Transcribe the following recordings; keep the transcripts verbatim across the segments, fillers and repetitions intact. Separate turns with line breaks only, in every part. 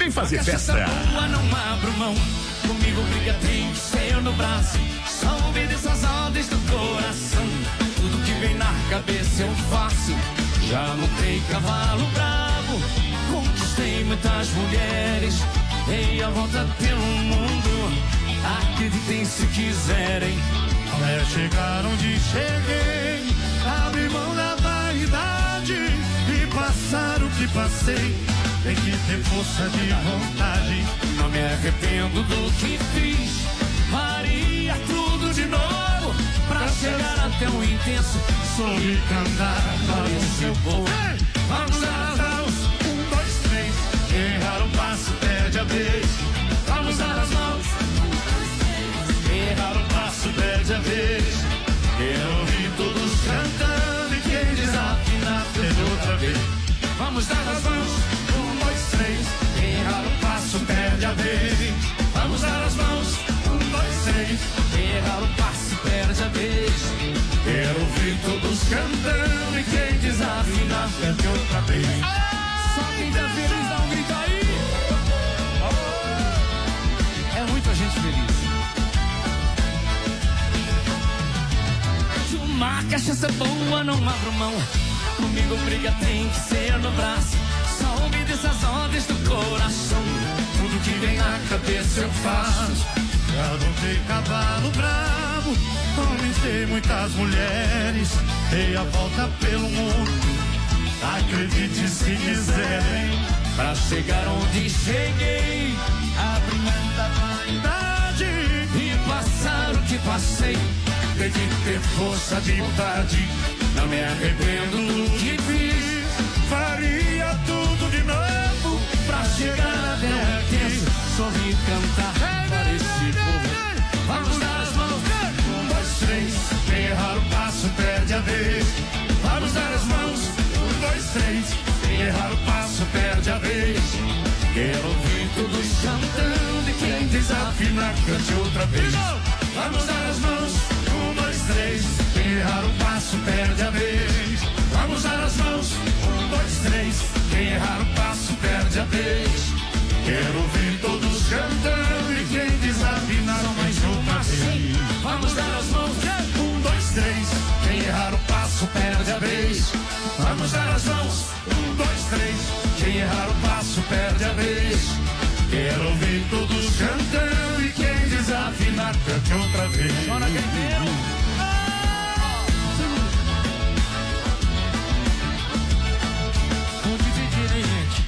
vem fazer
a
festa.
Boa, não abro mão. Comigo briga tem que ser no braço. Só obedeço as ordens do coração. Tudo que vem na cabeça eu faço. Já montei cavalo bravo. Conquistei muitas mulheres. Dei a volta pelo mundo. Acreditem se quiserem.
Até chegar onde cheguei. Abri mão da vaidade e passar o que passei. Tem que ter força de vontade.
Não me arrependo do que fiz. Faria tudo de novo pra chegar até o intenso.
Soube cantar para o seu povo.
Vamos dar as mãos.
Um, dois, três. Errar um passo, perde a vez.
Vamos dar as mãos.
Um, dois, três. Errar um passo, perde a vez. Quero ouvir todos cantando e quem desafinar perde outra vez.
Vamos dar as mãos.
Um, dois, três. Errar um passo, perde a vez.
Vamos dar as mãos.
Um, dois, três.
Errar um passo, perde a vez.
Quero ouvir todos cantando e quem desafinar perde outra vez.
Só quem tá feliz dá um grito aí. É muita gente feliz. De uma cachaça boa não abro mão. Comigo briga tem que ser no braço. Só obedeço as ordens do coração. Tudo que vem na cabeça eu faço.
Já montei cavalo bravo. Conquistei muitas mulheres. Dei a volta pelo mundo. Acredite se quiserem.
Pra chegar onde cheguei.
Abri mão da vaidade
e passar o que passei.
Tem que ter força de vontade.
Não me arrependo do que fiz.
Faria tudo de novo
pra chegar até aqui. Sorrir e cantar para esse povo. Vamos dar as mãos.
Um, dois, três. Quem errar o passo perde a vez.
Vamos dar as mãos.
Um, dois, três. Quem errar o passo perde a vez.
Quero ouvir todos cantando e quem desafinar cante outra vez.
Vamos dar as mãos. Um, dois, três. Quem errar o passo perde a vez. Vamos dar as mãos. Um, dois, três. Quem errar o passo perde a vez. Quero ouvir todos cantando e quem desafinar mais uma vez.
Vamos dar as mãos.
Um, dois, três. Quem errar o passo perde a vez. Vamos dar as mãos. Um, dois, três. Quem errar o passo perde a vez. Quero ouvir todos cantando e quem desafinar cante outra vez.
Chora quem deu. Vamos dividir, hein, gente?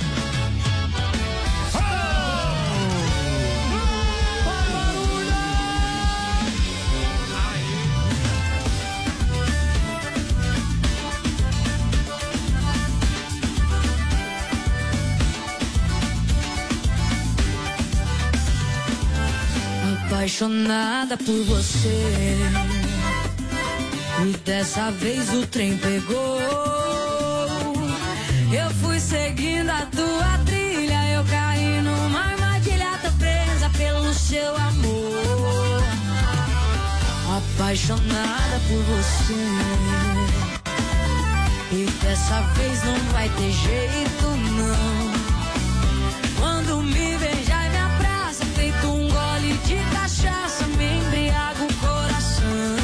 Apaixonada por você, e dessa vez o trem pegou. Eu fui seguindo a tua trilha, eu caí numa armadilha, tô presa pelo seu amor. Apaixonada por você, e dessa vez não vai ter jeito não. Quando me beijar e me abraça, feito um gole de cachaça, me embriaga o coração.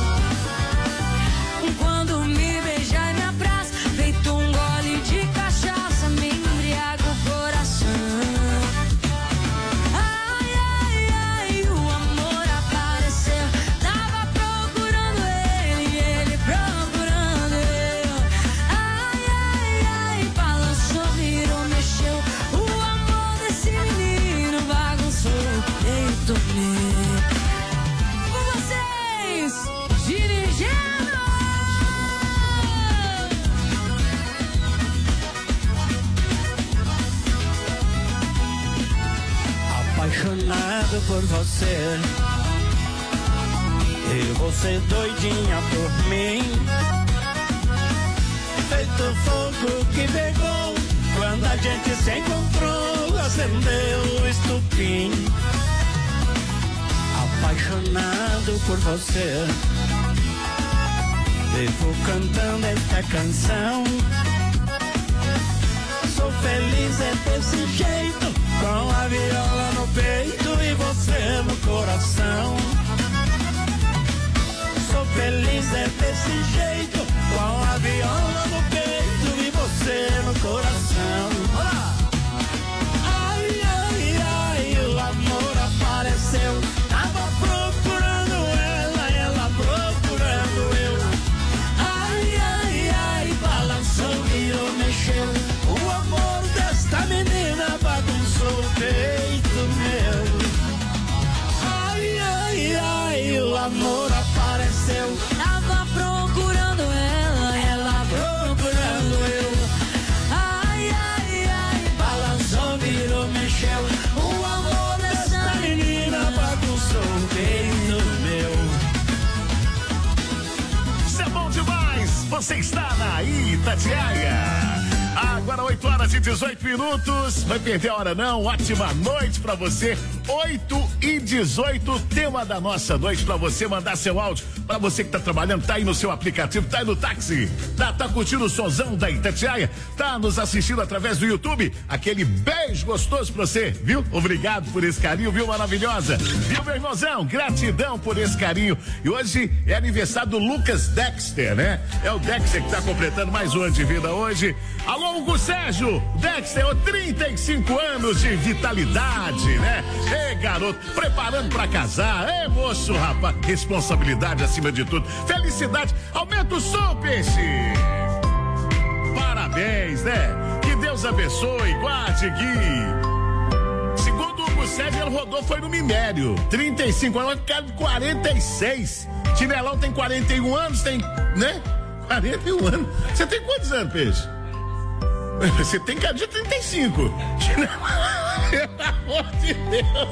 Quando me beijar e me abraça, feito um gole de cachaça, me embriaga o coração. Ai, ai, ai, o amor apareceu. Tava procurando ele, ele procurando eu. Ai, ai, ai, balançou, virou, mexeu. O amor desse menino bagunçou o peito meu. Com vocês, dirigindo.
Apaixonado por você, e você doidinha por mim. Feito fogo que pegou, quando a gente se encontrou, acendeu o estupim. Apaixonado por você, vivo cantando esta canção. Sou feliz é desse jeito, Michel. O amor dessa menina bagunçou o peito meu.
Isso é bom demais! Você está na Itatiaia. Agora oito horas e dezoito minutos. Vai perder a hora não? Ótima noite pra você. oito e dezoito, tema da nossa noite pra você mandar seu áudio. Pra você que tá trabalhando, tá aí no seu aplicativo, tá aí no táxi, tá, tá curtindo o sonzão da Itatiaia, tá nos assistindo através do YouTube. Aquele beijo gostoso pra você, viu? Obrigado por esse carinho, viu? Maravilhosa. Viu, meu irmãozão? Gratidão por esse carinho. E hoje é aniversário do Lucas Dexter, né? É o Dexter que tá completando mais um ano de vida hoje. Alô, Hugo Sérgio, Dexter, trinta e cinco anos de vitalidade, né? Ei, garoto, preparando pra casar. Ei, moço, rapaz, responsabilidade acima de tudo. Felicidade, aumenta o som, peixe. Parabéns, né? Que Deus abençoe, guarde, guie. Segundo o Hugo Sérgio, ele rodou, foi no minério. trinta e cinco anos, quarenta e seis. Chinelão tem quarenta e um anos, tem, né? quarenta e um anos. Você tem quantos anos, peixe? Você tem cara de trinta e cinco. Pelo amor de Deus.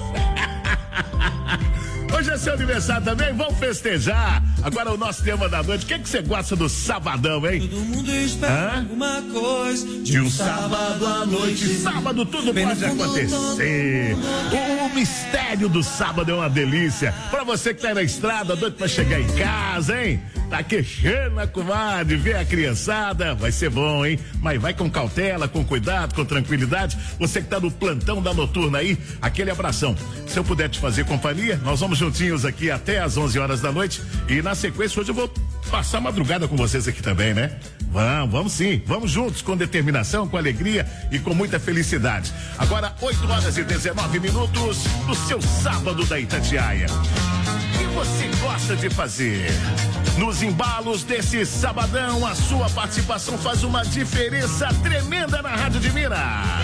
Hoje é seu aniversário também, vamos festejar. Agora o nosso tema da noite, o que que você gosta do sabadão, hein?
Todo mundo espera alguma coisa de um sábado à noite.
Sábado tudo pode acontecer. O, o mistério do sábado é uma delícia. Pra você que tá aí na estrada, doido pra chegar em casa, hein? Tá queixando a comadre, ver a criançada, vai ser bom, hein? Mas vai com cautela, com cuidado, com tranquilidade. Você que tá no plantão da noturna aí, aquele abração. Se eu puder te fazer companhia, nós vamos juntinhos aqui até às onze horas da noite e na sequência hoje eu vou passar a madrugada com vocês aqui também, né? Vamos, vamos sim, vamos juntos com determinação, com alegria e com muita felicidade. Agora oito horas e dezenove minutos do seu sábado da Itatiaia. O que você gosta de fazer? Nos embalos desse sabadão, a sua participação faz uma diferença tremenda na Rádio de Minas.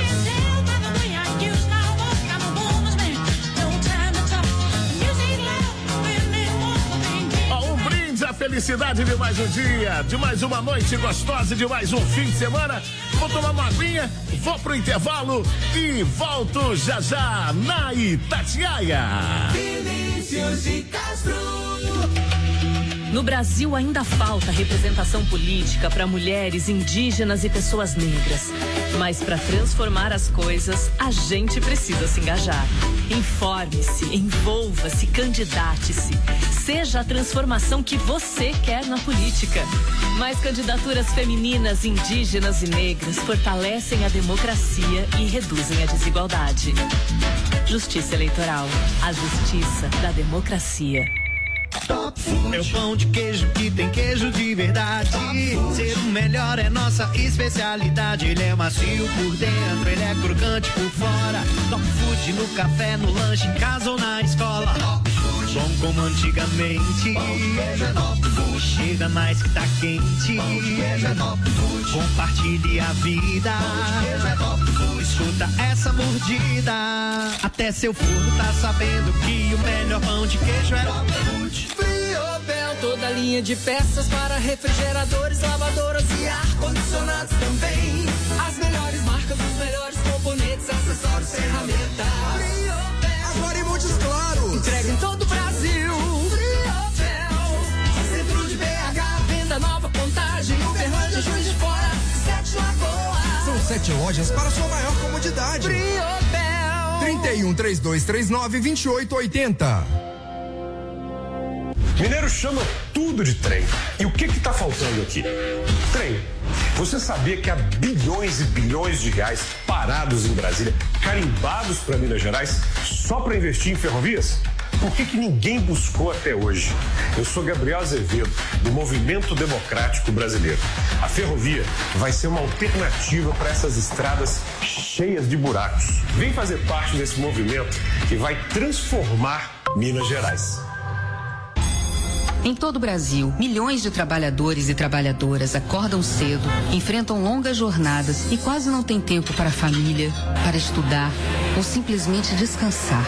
Ó, um brinde à felicidade de mais um dia, de mais uma noite gostosa, de mais um fim de semana. Vou tomar uma aguinha, vou pro intervalo e volto já já na Itatiaia.
Vinícius de Castro.
No Brasil ainda falta representação política para mulheres, indígenas e pessoas negras. Mas para transformar as coisas, a gente precisa se engajar. Informe-se, envolva-se, candidate-se. Seja a transformação que você quer na política. Mais candidaturas femininas, indígenas e negras fortalecem a democracia e reduzem a desigualdade. Justiça Eleitoral. A justiça da democracia.
Meu pão de queijo que tem queijo de verdade. Ser o melhor é nossa especialidade. Ele é macio por dentro, ele é crocante por fora. Top Food no café, no lanche, em casa ou na escola. Bom como antigamente. Chega mais que tá quente. Compartilhe a vida. Escuta essa mordida. Até seu forno tá sabendo que o melhor pão de queijo é Top Food. Friobel, toda linha de peças para refrigeradores, lavadoras e ar-condicionados também. As melhores marcas, os melhores componentes, acessórios, ferramentas. Friobel, agora em Montes Claros. Entrega em todo o Brasil. Friobel, centro de B H, venda nova, Contagem, Uberlândia, Juiz de Fora, Sete Lagoas.
São sete lojas para sua maior comodidade.
Friobel.
trinta e um, trinta e dois, trinta e nove, vinte e oito, oitenta.
Mineiro chama tudo de trem. E o que que tá faltando aqui? Trem. Você sabia que há bilhões e bilhões de reais parados em Brasília, carimbados para Minas Gerais, só para investir em ferrovias? Por que que ninguém buscou até hoje? Eu sou Gabriel Azevedo, do Movimento Democrático Brasileiro. A ferrovia vai ser uma alternativa para essas estradas cheias de buracos. Vem fazer parte desse movimento que vai transformar Minas Gerais.
Em todo o Brasil, milhões de trabalhadores e trabalhadoras acordam cedo, enfrentam longas jornadas e quase não têm tempo para a família, para estudar ou simplesmente descansar.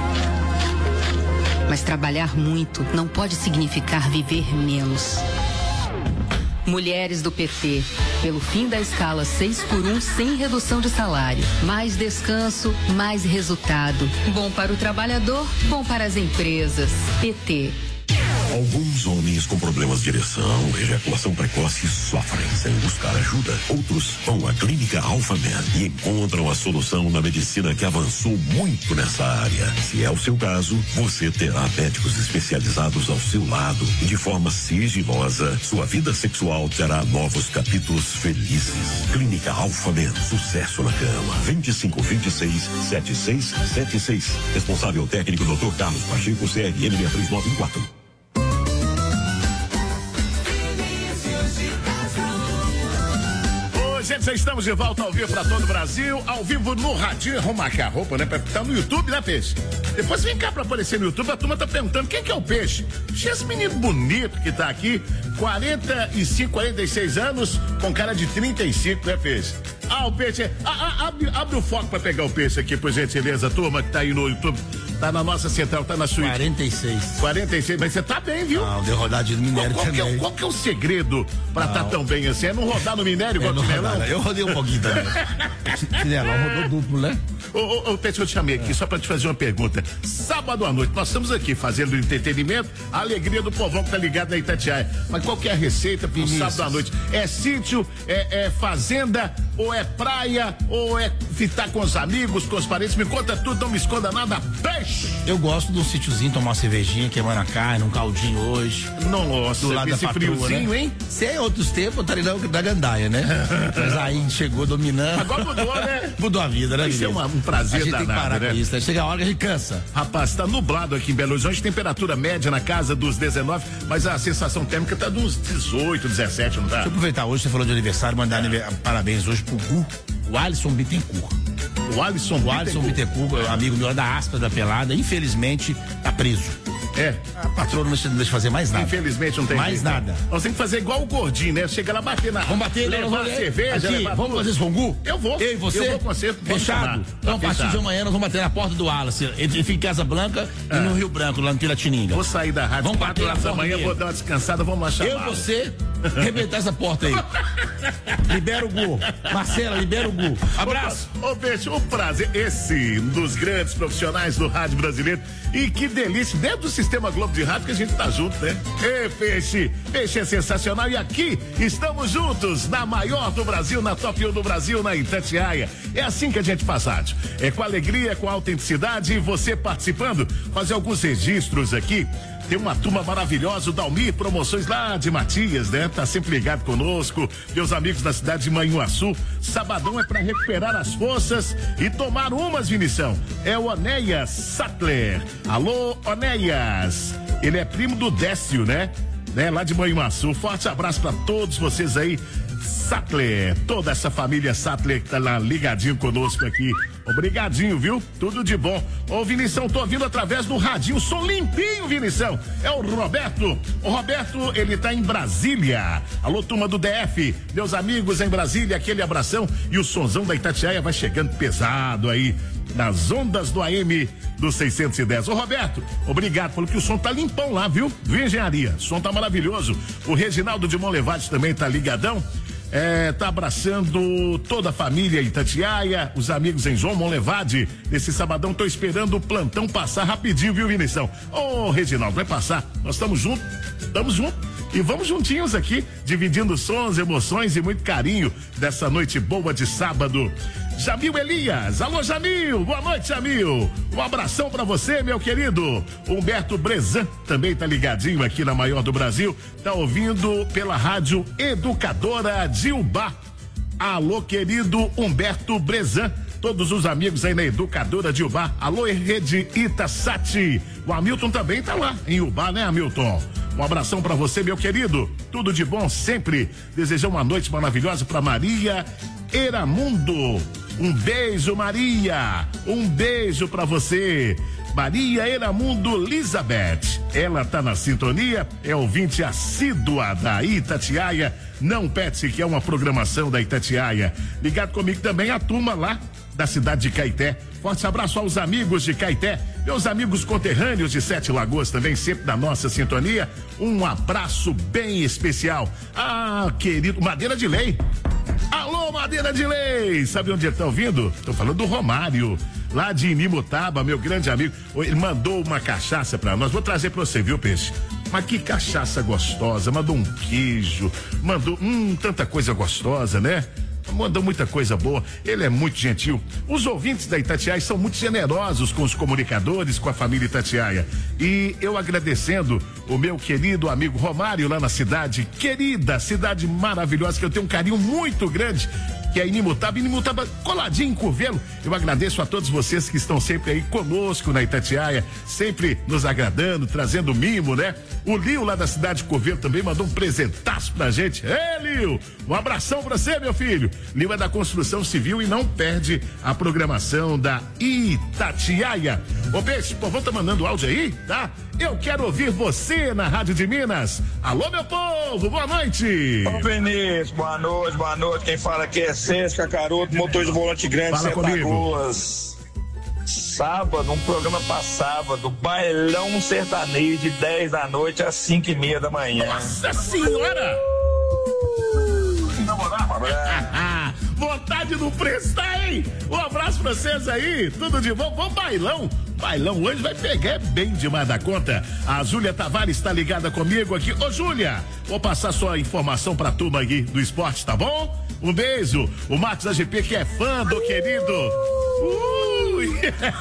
Mas trabalhar muito não pode significar viver menos. Mulheres do P T, pelo fim da escala seis por um sem redução de salário. Mais descanso, mais resultado. Bom para o trabalhador, bom para as empresas. P T.
Alguns homens com problemas de ereção, ejaculação precoce sofrem sem buscar ajuda. Outros vão à Clínica Alphamed e encontram a solução na medicina que avançou muito nessa área. Se é o seu caso, você terá médicos especializados ao seu lado e de forma sigilosa, sua vida sexual terá novos capítulos felizes. Clínica Alphamed, sucesso na cama. vinte e cinco, vinte e seis, setenta e seis setenta e seis. Responsável técnico doutor Carlos Pacheco, C R M seis três nove quatro.
Gente, já estamos de volta ao vivo para todo o Brasil, ao vivo no radinho. Vamos marcar a roupa, né? Pra estar no YouTube, né, Peixe? Depois vem cá pra aparecer no YouTube, a turma tá perguntando quem que é o Peixe. Esse menino bonito que tá aqui, quarenta e cinco, quarenta e seis anos, com cara de trinta e cinco, né, Peixe? Ah, o Peixe, ah, ah, abre, abre o foco pra pegar o Peixe aqui, por gentileza, turma que tá aí no YouTube. Tá na nossa central, tá na suíte.
quarenta e seis.
quarenta e seis, mas você tá bem, viu?
Não, deu rodar de minério
qual, qual
também.
Que é, qual que é o segredo pra estar tá tão bem assim? É não rodar no minério igual o Chinelão?
Eu rodei um pouquinho também. Chinelão rodou duplo, né?
Ô, ô, ô, Peixe, eu te chamei aqui é. só pra te fazer uma pergunta. Sábado à noite, nós estamos aqui fazendo entretenimento, a alegria do povão que tá ligado na Itatiaia. Mas qual que é a receita pro sábado à noite? É sítio, é, é fazenda, ou é praia, ou é ficar com os amigos, com os parentes? Me conta tudo, não me esconda nada. Peixe!
Eu gosto de um sítiozinho, tomar uma cervejinha, queimando a carne, um caldinho hoje.
Nossa,
do lado
esse
da patroa,
friozinho,
né?
hein?
Se é outros tempos, eu estaria da gandaia, né? Mas aí chegou dominando.
Agora mudou, né?
Mudou a vida, né?
Isso é uma, um prazer
a gente
danado,
tem que parar
né?
com isso, né? Chega a hora que a gente cansa.
Rapaz, tá nublado aqui em Belo Horizonte, temperatura média na casa dos dezenove, mas a sensação térmica tá dos dezoito, dezessete, não tá?
Deixa eu aproveitar hoje, você falou de aniversário, mandar é. parabéns hoje pro Gu, o Alisson Bittencourt.
O Alisson
O Alisson Bittencourt, amigo meu da Aspa da Pelada, infelizmente tá preso.
É.
A patroa não deixa, não deixa fazer mais nada.
Infelizmente não tem
mais
jeito.
nada.
Nós temos que fazer igual o gordinho, né? Chega lá, bater na.
Vamos bater,
levar
né?
cerveja,
aqui,
levar
vamos
tudo.
fazer isso com o Gu?
Eu vou.
Eu e você?
Eu vou com você.
Fechado? Então, a partir de amanhã, nós vamos bater na porta do Wallace. Ele fica em Casa Branca ah. e no Rio Branco, lá no Piratininga.
Vou sair da rádio.
Vamos bater lá
amanhã, vou dar uma descansada, vamos achar.
Eu e você, arrebentar essa porta aí. Libera o Gu. Marcela, libera o Gu. Abraço.
Ô, ô Peixe, um prazer. Esse, um dos grandes profissionais do rádio brasileiro. E que delícia, dentro do Sistema Globo de Rádio que a gente tá junto, né? Ê, Peixe, Peixe é sensacional. E aqui estamos juntos, na maior do Brasil, na top um do Brasil, na Itatiaia. É assim que a gente faz rádio. É com alegria, com autenticidade, e você participando, fazer alguns registros aqui. Tem uma turma maravilhosa, o Dalmir Promoções lá de Matias, né? Tá sempre ligado conosco, meus amigos da cidade de Manhuaçu. Sabadão é para recuperar as forças e tomar umas, Vinição. É o Onéias Sattler. Alô, Onéias. Ele é primo do Décio, né? né? Lá de Manhuaçu. Forte abraço para todos vocês aí. Sattler, toda essa família Sattler que tá lá ligadinho conosco aqui. Obrigadinho, viu? Tudo de bom. Ô, Vinição, tô ouvindo através do radinho, som limpinho, Vinição. É o Roberto. O Roberto, ele tá em Brasília. Alô, turma do D F, meus amigos em Brasília, aquele abração. E o sonzão da Itatiaia vai chegando pesado aí, nas ondas do A M do seiscentos e dez. Ô, Roberto, obrigado, falou que o som tá limpão lá, viu? Viu, engenharia? O som tá maravilhoso. O Reginaldo de Monlevade também tá ligadão. É, tá abraçando toda a família Itatiaia, os amigos em João Monlevade. Nesse sabadão, tô esperando o plantão passar rapidinho, viu, Vinição? Ô, Reginaldo, vai passar. Nós estamos juntos, estamos juntos. E vamos juntinhos aqui, dividindo sons, emoções e muito carinho dessa noite boa de sábado. Jamil Elias, alô Jamil, boa noite Jamil, um abração pra você, meu querido. Humberto Brezan também tá ligadinho aqui na maior do Brasil, tá ouvindo pela rádio Educadora de Ubá. Alô querido Humberto Brezan, todos os amigos aí na Educadora de Ubá. Alô Rede Itasati, o Hamilton também tá lá em Ubá, né, Hamilton? Um abração pra você, meu querido. Tudo de bom sempre. Desejar uma noite maravilhosa pra Maria Eramundo. Um beijo, Maria. Um beijo pra você. Maria Eramundo Elizabeth. Ela tá na sintonia, é ouvinte assídua da Itatiaia. Não perde, que é uma programação da Itatiaia. Ligado comigo também a turma lá da cidade de Caeté. Forte abraço aos amigos de Caeté, meus amigos conterrâneos de Sete Lagoas também, sempre da nossa sintonia. Um abraço bem especial. Ah, querido, Madeira de Lei. Alô, Madeira de Lei! Sabe onde ele tá ouvindo? Tô falando do Romário, lá de Inimutaba, meu grande amigo. Ele mandou uma cachaça pra nós. Vou trazer pra você, viu, Peixe? Mas que cachaça gostosa. Mandou um queijo, mandou, hum, tanta coisa gostosa, né? Mandou muita coisa boa, ele é muito gentil. Os ouvintes da Itatiaia são muito generosos com os comunicadores, com a família Itatiaia. E eu agradecendo o meu querido amigo Romário lá na cidade, querida, cidade maravilhosa, que eu tenho um carinho muito grande, que é Inimutaba, Inimutaba coladinho em Curvelo. Eu agradeço a todos vocês que estão sempre aí conosco na Itatiaia, sempre nos agradando, trazendo mimo, né? O Lio lá da cidade de Curvelo também mandou um presentaço pra gente. Ei, Lio, um abração pra você, meu filho. Lio é da construção civil e não perde a programação da Itatiaia. Ô, Peixe, o povo tá mandando áudio aí, tá? Eu quero ouvir você na Rádio de Minas. Alô, meu povo, boa noite.
Ô, Vinícius, boa noite, boa noite. Quem fala aqui é César Cacaroto, motor de volante grande,
Fala comigo.
Sábado, um programa pra sábado, bailão sertanejo de dez da noite às cinco e meia da manhã.
Nossa senhora! Vontade não prestar, hein? Um abraço pra vocês aí, tudo de bom, bom bailão. Bailão hoje vai pegar bem demais da conta. A Júlia Tavares está ligada comigo aqui. Ô, Júlia, vou passar sua informação pra turma aí do esporte, tá bom? Um beijo. O Marcos A G P, que é fã do querido. Ui!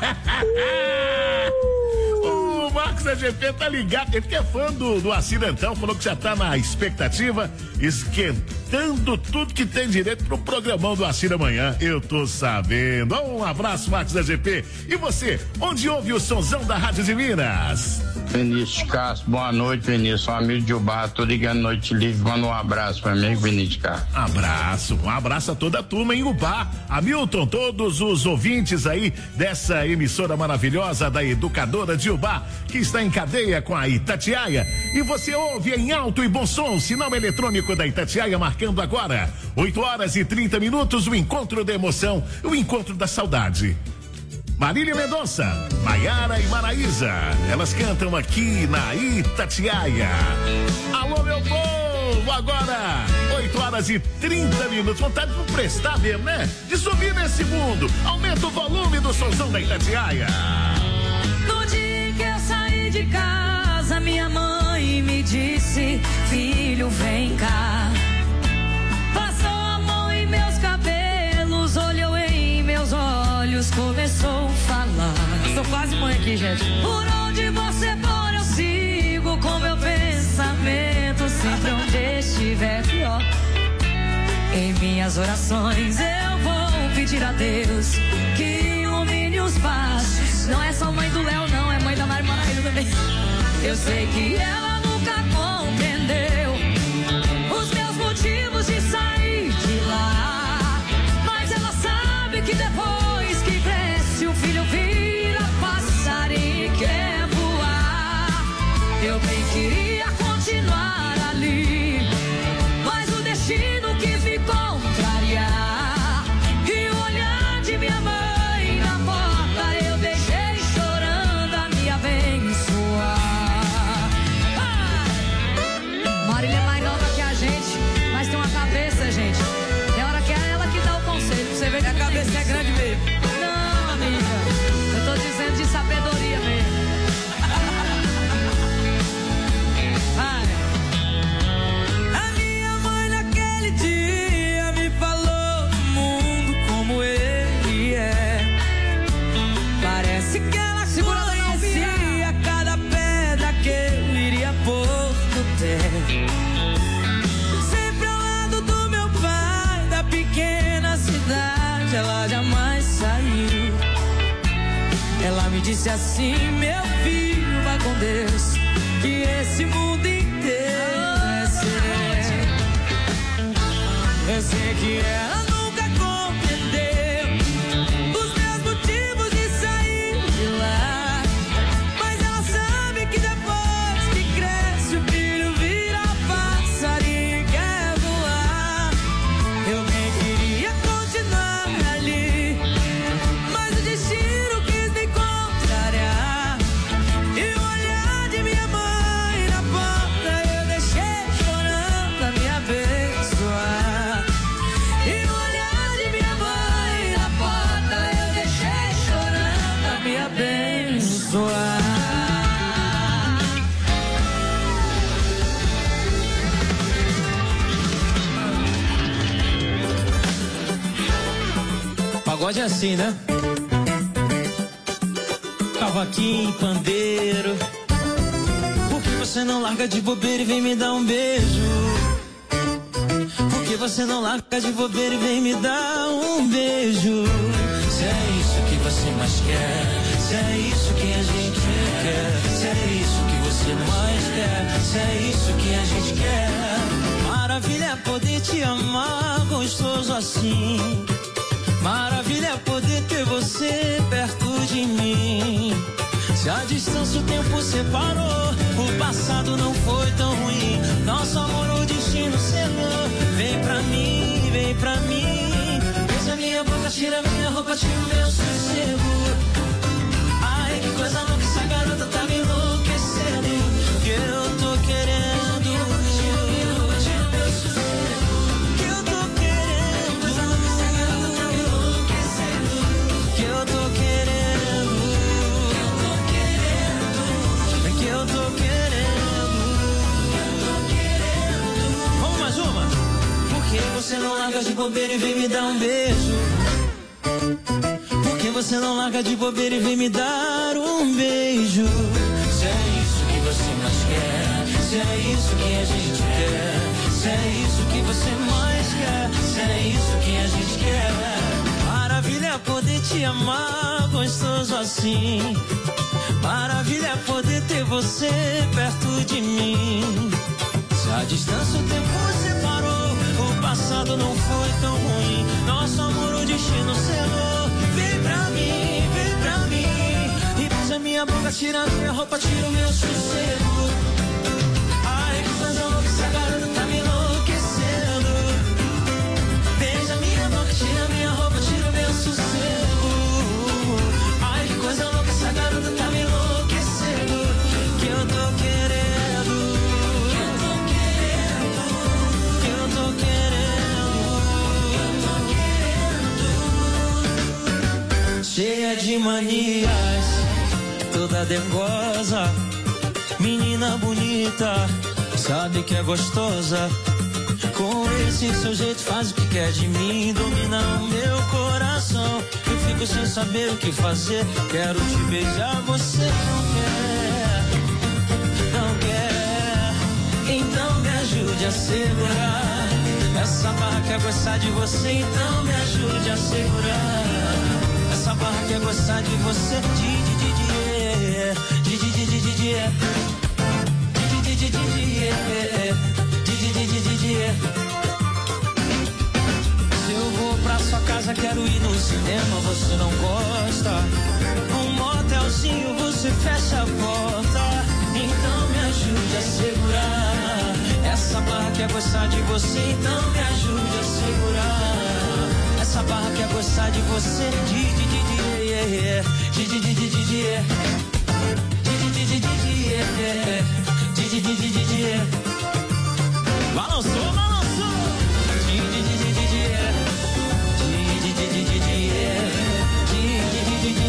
O Marcos A G P tá ligado, ele que é fã do, do Acidentão, falou que já tá na expectativa, esquentando tudo que tem direito pro programão do Acir amanhã. Eu tô sabendo. Um abraço, Marcos A G P. E você, onde ouve o sonzão da Rádio de Minas?
Vinícius Castro, boa noite, Vinícius. Um amigo de Ubá, tô ligando Noite Livre, manda um abraço pra mim, Vinícius Castro.
Abraço, um abraço a toda a turma em Ubá. Hamilton, todos os ouvintes aí dessa emissora maravilhosa da Educadora de Ubá, que está em cadeia com a Itatiaia. E você ouve em alto e bom som, sinal eletrônico da Itatiaia, marcando agora oito horas e trinta minutos, o encontro da emoção, o encontro da saudade. Marília Mendonça, Maiara e Maraísa, elas cantam aqui na Itatiaia. Alô, meu povo, agora oito horas e trinta minutos, vontade de não prestar mesmo, né? De subir nesse mundo, aumenta o volume do sonzão da Itatiaia.
No dia que eu saí de casa, minha mãe me disse: filho, vem cá. Passou a mão em meus cabelos, olhou em meus olhos, começou a falar. Estou quase mãe aqui, gente. Por onde você for, eu sigo com meu pensamento, sempre onde estiver pior. Em minhas orações eu vou pedir a Deus que ilumine os passos. Não é só mãe do Léo, não, é mãe da Mari Maraísa também. Eu sei que ela nunca compreendeu os meus motivos de sair de lá, mas ela sabe que depois que cresce o filho vira passarinho e quer voar. Eu bem queria continuar ali, mas o destino quis me contrariar, e o olhar de minha mãe na porta eu deixei chorando a me abençoar. Ah! Marília é mais nova que a gente, mas tem uma cabeça, gente. Tem hora que é ela que dá o conselho, pra você ver que a cabeça é grande mesmo. Não, amiga, eu tô dizendo de sabedoria mesmo. Vai. A minha mãe naquele dia me falou do mundo como ele é. Parece que ela conhecia cada pedra que eu iria pôr no pé. Sempre ao lado do meu pai, da pequena cidade, ela jamais saiu. Ela me disse assim: meu filho, vá com Deus, que esse mundo inteiro é seu. Eu sei que ela nunca compreendeu os meus motivos de sair de lá, mas ela sabe que depois que cresce o filho vira passarinho e quer voar. Eu bem queria continuar ali, mas o destino quis me contrariar, e o olhar de minha mãe na porta eu deixei chorando a me abençoar. zoar. Pagode é assim, né? Cavaquinho, pandeiro. Por que você não larga de bobeira e vem me dar um beijo? Por que você não larga de bobeira e vem me dar um beijo? Se é isso que você mais quer, se é isso que a gente quer, se é isso que você mais quer, se é isso que a gente quer. Maravilha é poder te amar gostoso assim. Maravilha é poder ter você perto de mim. Se a distância o tempo separou, o passado não foi tão ruim. Nosso amor o destino selou. Vem pra mim, vem pra mim. Beija minha boca, tira minha roupa, tira o meu sossego. Ai, que coisa louca, essa garota tá me enlouquecendo. Que eu tô querendo. Por que você não larga de bobeira e vem me dar um beijo? Por que você não larga de bobeira e vem me dar um beijo? Se é isso que você mais quer, se é isso que a gente quer, se é isso que você mais quer, se é isso que a gente quer. Maravilha é poder te amar gostoso assim. Maravilha é poder ter você perto de mim. Se a distância o tempo separou, o passado não foi tão ruim. Nosso amor o destino selou. Vem pra mim, vem pra mim. E beija minha boca, tira minha roupa, tira o meu sossego. Ai, que coisa louca, essa garota tá me enlouquecendo. Beija minha boca, tira minha roupa, tira o meu sossego. Ai, que coisa louca, essa garota tá me enlouquecendo. Que eu tô querendo. Cheia de manias, toda dengosa, menina bonita, sabe que é gostosa. Com esse seu jeito faz o que quer de mim, domina o meu coração. Eu fico sem saber o que fazer, quero te beijar, você não quer, não quer. Então me ajude a segurar essa barra, quer gostar de você, então me ajude a segurar. Essa barra quer gostar de você, de de de de de de de de de de de de de de de de. Se eu vou pra sua casa, quero ir no cinema, você não gosta. Um motelzinho, você fecha a porta. Então me ajude a segurar. Essa barra quer gostar de você, então me ajude a segurar. Essa barra quer gostar de você, de de de de de de de de de de de de de de de. Balançou, balançou. De de de de de de de de de de de de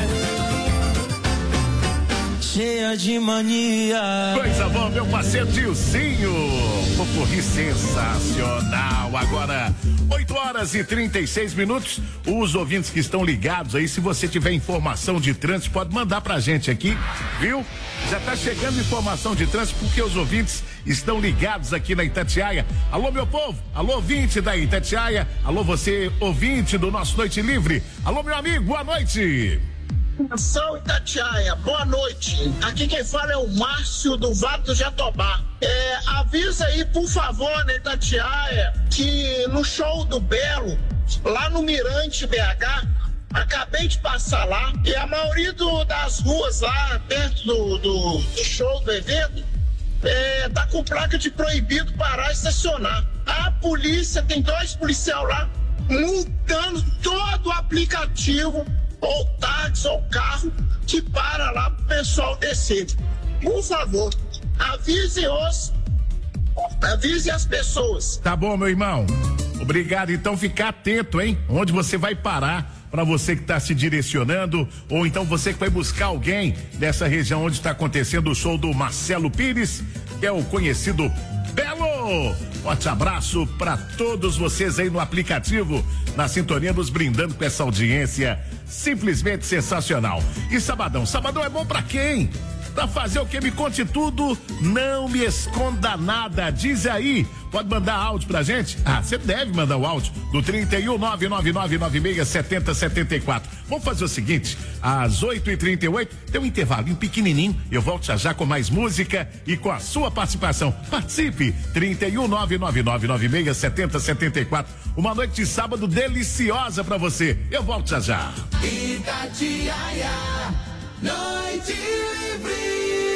de. Cheia de mania.
Coisa boa, meu parceiro Dilcinho. Popurrí sensacional. Agora oito horas e trinta e seis minutos. Os ouvintes que estão ligados aí, se você tiver informação de trânsito, pode mandar pra gente aqui, viu? Já tá chegando informação de trânsito porque os ouvintes estão ligados aqui na Itatiaia. Alô, meu povo, alô, ouvinte da Itatiaia, alô, você, ouvinte do nosso Noite Livre. Alô, meu amigo, boa noite.
Atenção, Itatiaia, boa noite. Aqui quem fala é o Márcio do Vale do Jatobá. É, avisa aí, por favor, na Itatiaia, que no show do Belo, lá no Mirante B H, acabei de passar lá, e a maioria do, das ruas lá, perto do, do, do show do evento, é, tá com placa de proibido parar e estacionar. A polícia, tem dois policiais lá, multando todo o aplicativo, ou táxi, ou carro, que para lá pro pessoal descer. Por favor, avise-os, avise as pessoas.
Tá bom, meu irmão. Obrigado, então fica atento, hein? Onde você vai parar para você que está se direcionando, ou então você que vai buscar alguém nessa região onde está acontecendo o show do Marcelo Pires, que é o conhecido Belo. Forte abraço para todos vocês aí no aplicativo, na sintonia, nos brindando com essa audiência simplesmente sensacional. E sabadão, sabadão é bom para quem? Pra fazer o que? Me conte tudo, não me esconda nada. Diz aí, pode mandar áudio pra gente? Ah, você deve mandar o áudio do trinta e um, nove nove nove nove seis sete zero sete quatro. Vamos fazer o seguinte, às oito e trinta e oito, tem um intervalinho pequenininho, eu volto já já com mais música e com a sua participação. Participe, trinta e um, nove nove nove nove seis sete zero sete quatro. Uma noite de sábado deliciosa pra você. Eu volto já já.
Itatiaia, noite livre.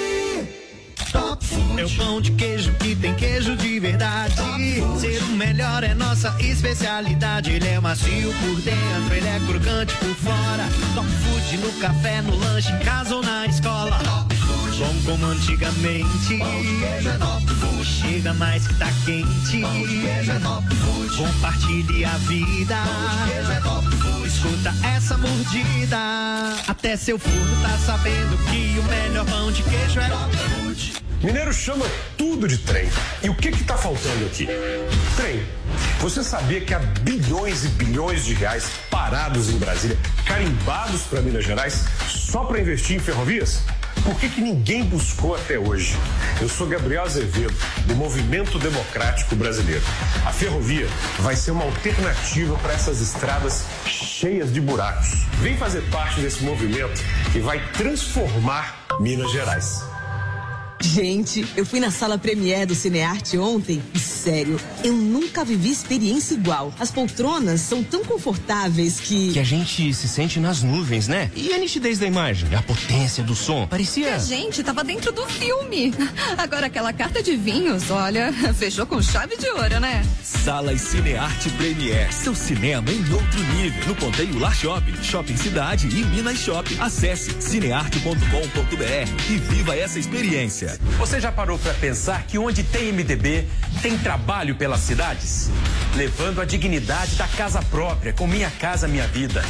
Top Food é o pão de queijo que tem queijo de verdade. Ser o melhor é nossa especialidade. Ele é macio por dentro, ele é crocante por fora. Top Food no café, no lanche, em casa ou na escola. Top Food, bom como antigamente. Pão de queijo é Top Food. Chega mais que tá quente. Pão de queijo é Top Food. Compartilhe a vida. Pão de queijo é Top Food. Escuta essa mordida. Até seu forno tá sabendo que o melhor pão de queijo é Top Food.
Mineiro chama tudo de trem. E o que que tá faltando aqui? Trem. Você sabia que há bilhões e bilhões de reais parados em Brasília, carimbados para Minas Gerais, só para investir em ferrovias? Por que que ninguém buscou até hoje? Eu sou Gabriel Azevedo, do Movimento Democrático Brasileiro. A ferrovia vai ser uma alternativa para essas estradas cheias de buracos. Vem fazer parte desse movimento que vai transformar Minas Gerais.
Gente, eu fui na sala Premiere do Cinearte ontem e, sério, eu nunca vivi experiência igual. As poltronas são tão confortáveis que...
Que a gente se sente nas nuvens, né? E a nitidez da imagem, a potência do som, parecia...
Que a gente tava dentro do filme. Agora aquela carta de vinhos, olha, fechou com chave de ouro, né?
Salas Cinearte Premiere, seu cinema em outro nível. No Ponteio Lar Shopping, Shopping Cidade e Minas Shopping. Acesse cinearte ponto com ponto br e viva essa experiência.
Você já parou para pensar que onde tem M D B, tem trabalho pelas cidades? Levando a dignidade da casa própria, com Minha Casa Minha Vida.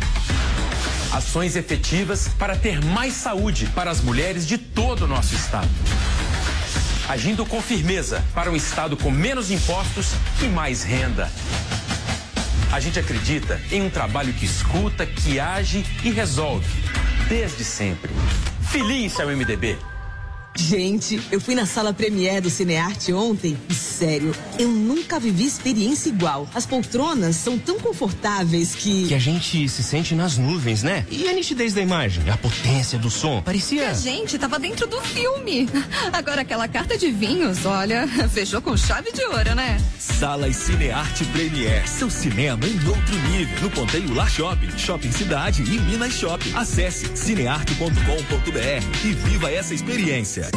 Ações efetivas para ter mais saúde para as mulheres de todo o nosso estado. Agindo com firmeza para um estado com menos impostos e mais renda. A gente acredita em um trabalho que escuta, que age e resolve, desde sempre. Feliz é o M D B.
Gente, eu fui na sala Premiere do Cinearte ontem e, sério, eu nunca vivi experiência igual. As poltronas são tão confortáveis que...
Que a gente se sente nas nuvens, né? E a nitidez da imagem, a potência do som, parecia...
Que a gente tava dentro do filme. Agora aquela carta de vinhos, olha, fechou com chave de ouro, né?
Salas Cinearte Premiere, seu cinema em outro nível. No Ponteio Lar Shopping, Shopping Cidade e Minas Shopping. Acesse cinearte ponto com ponto br e viva essa experiência.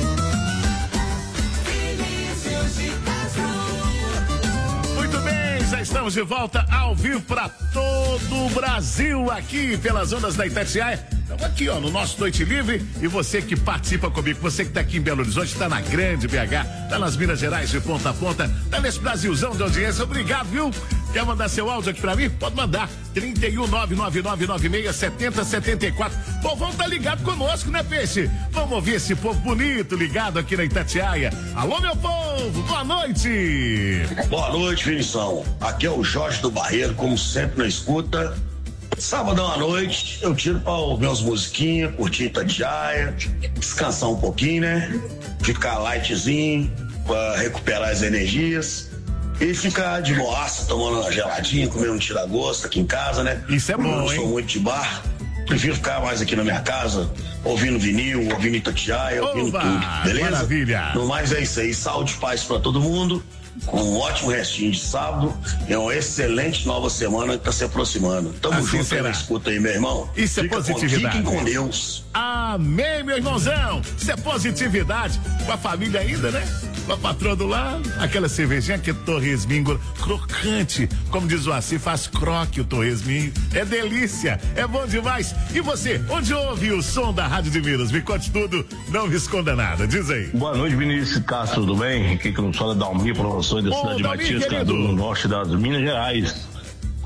Muito bem, já estamos de volta ao vivo para todo o Brasil aqui pelas ondas da Itatiaia. Estamos aqui, ó, no nosso Noite Livre. E você que participa comigo, você que está aqui em Belo Horizonte, está na grande B H, está nas Minas Gerais de ponta a ponta, está nesse Brasilzão de audiência. Obrigado, viu? Quer mandar seu áudio aqui pra mim? Pode mandar. trinta e um, nove nove nove nove seis sete zero sete quatro. O povão tá ligado conosco, né, Peixe? Vamos ouvir esse povo bonito ligado aqui na Itatiaia. Alô, meu povo, boa noite.
Boa noite, Vinição. Aqui é o Jorge do Barreiro, como sempre na escuta. Sábado à noite, eu tiro pra ouvir umas musiquinhas, curtir Itatiaia, descansar um pouquinho, né? Ficar lightzinho, pra recuperar as energias. E ficar de boaça, tomando uma geladinha, comendo um tira-gosto aqui em casa, né?
Isso é bom,
eu
hein?
Sou muito de bar. Prefiro ficar mais aqui na minha casa, ouvindo vinil, ouvindo Itatiaia, ouvindo
Oba,
tudo, beleza?
Maravilha.
No mais é isso aí. Saúde e paz pra todo mundo. Um ótimo restinho de sábado. É uma excelente nova semana que tá se aproximando. Tamo
Assim
junto
será.
aí na escuta aí, meu irmão.
Isso é
Fica
positividade.
Com, fiquem com Deus.
Amém, meu irmãozão. Isso é positividade. Com a família ainda, né? Com a patroa do lado. Aquela cervejinha que é torresminho crocante. Como diz o Assi, faz croque o torresminho. É delícia. É bom demais. E você, onde ouve o som da Rádio de Minas? Me conte tudo. Não me esconda nada. Diz aí.
Boa noite, Vinícius Castro. Tudo bem? Aqui que não fala Dalmir, professor da
Ô,
cidade de
Dalmir,
Matias,
querido.
no norte das Minas Gerais.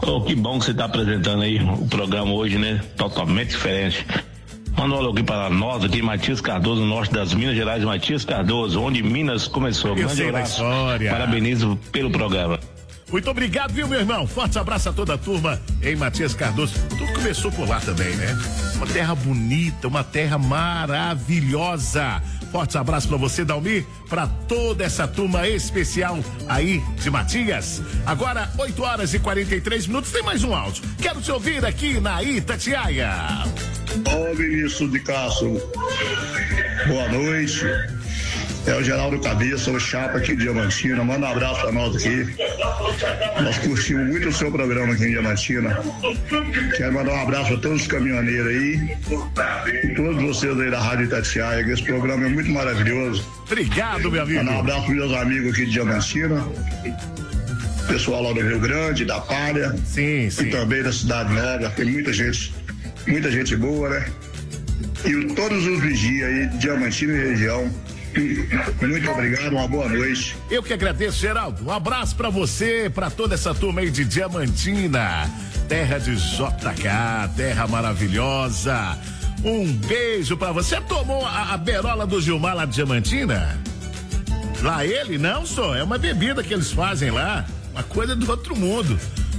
Oh, que bom que você está apresentando aí o programa hoje, né? Totalmente diferente. Manda um alô aqui para nós, aqui Matias Cardoso, no norte das Minas Gerais, Matias Cardoso, onde Minas começou.
Eu
Grande
sei da
abraço.
história.
Parabenizo pelo programa.
Muito obrigado, viu, meu irmão? Forte abraço a toda a turma em Matias Cardoso. Tudo começou por lá também, né? Uma terra bonita, uma terra maravilhosa. Forte abraço pra você, Dalmi, pra toda essa turma especial aí de Matias. Agora, oito horas e quarenta e três minutos, tem mais um áudio. Quero te ouvir aqui na Itatiaia.
Ô, Vinícius de Castro, boa noite. É o Geraldo Cabeça, o Chapa aqui de Diamantina. Manda um abraço pra nós aqui. Nós curtimos muito o seu programa aqui em Diamantina. Quero mandar um abraço a todos os caminhoneiros aí e todos vocês aí da Rádio Itatiaia, que esse programa é muito maravilhoso.
Obrigado, meu amigo.
Mandar um abraço pros meus amigos aqui de Diamantina. Pessoal lá do Rio Grande, da Palha.
Sim, sim.
E também da Cidade Nova. Tem muita gente, muita gente boa, né? E todos os vigias aí de Diamantina e região. Muito obrigado, uma boa noite.
Eu que agradeço, Geraldo. Um abraço pra você, pra toda essa turma aí de Diamantina, terra de J K, terra maravilhosa. Um beijo pra você. Tomou a, a berola do Gilmar lá de Diamantina? Lá ele? Não, só. É uma bebida que eles fazem lá. Uma coisa do outro mundo.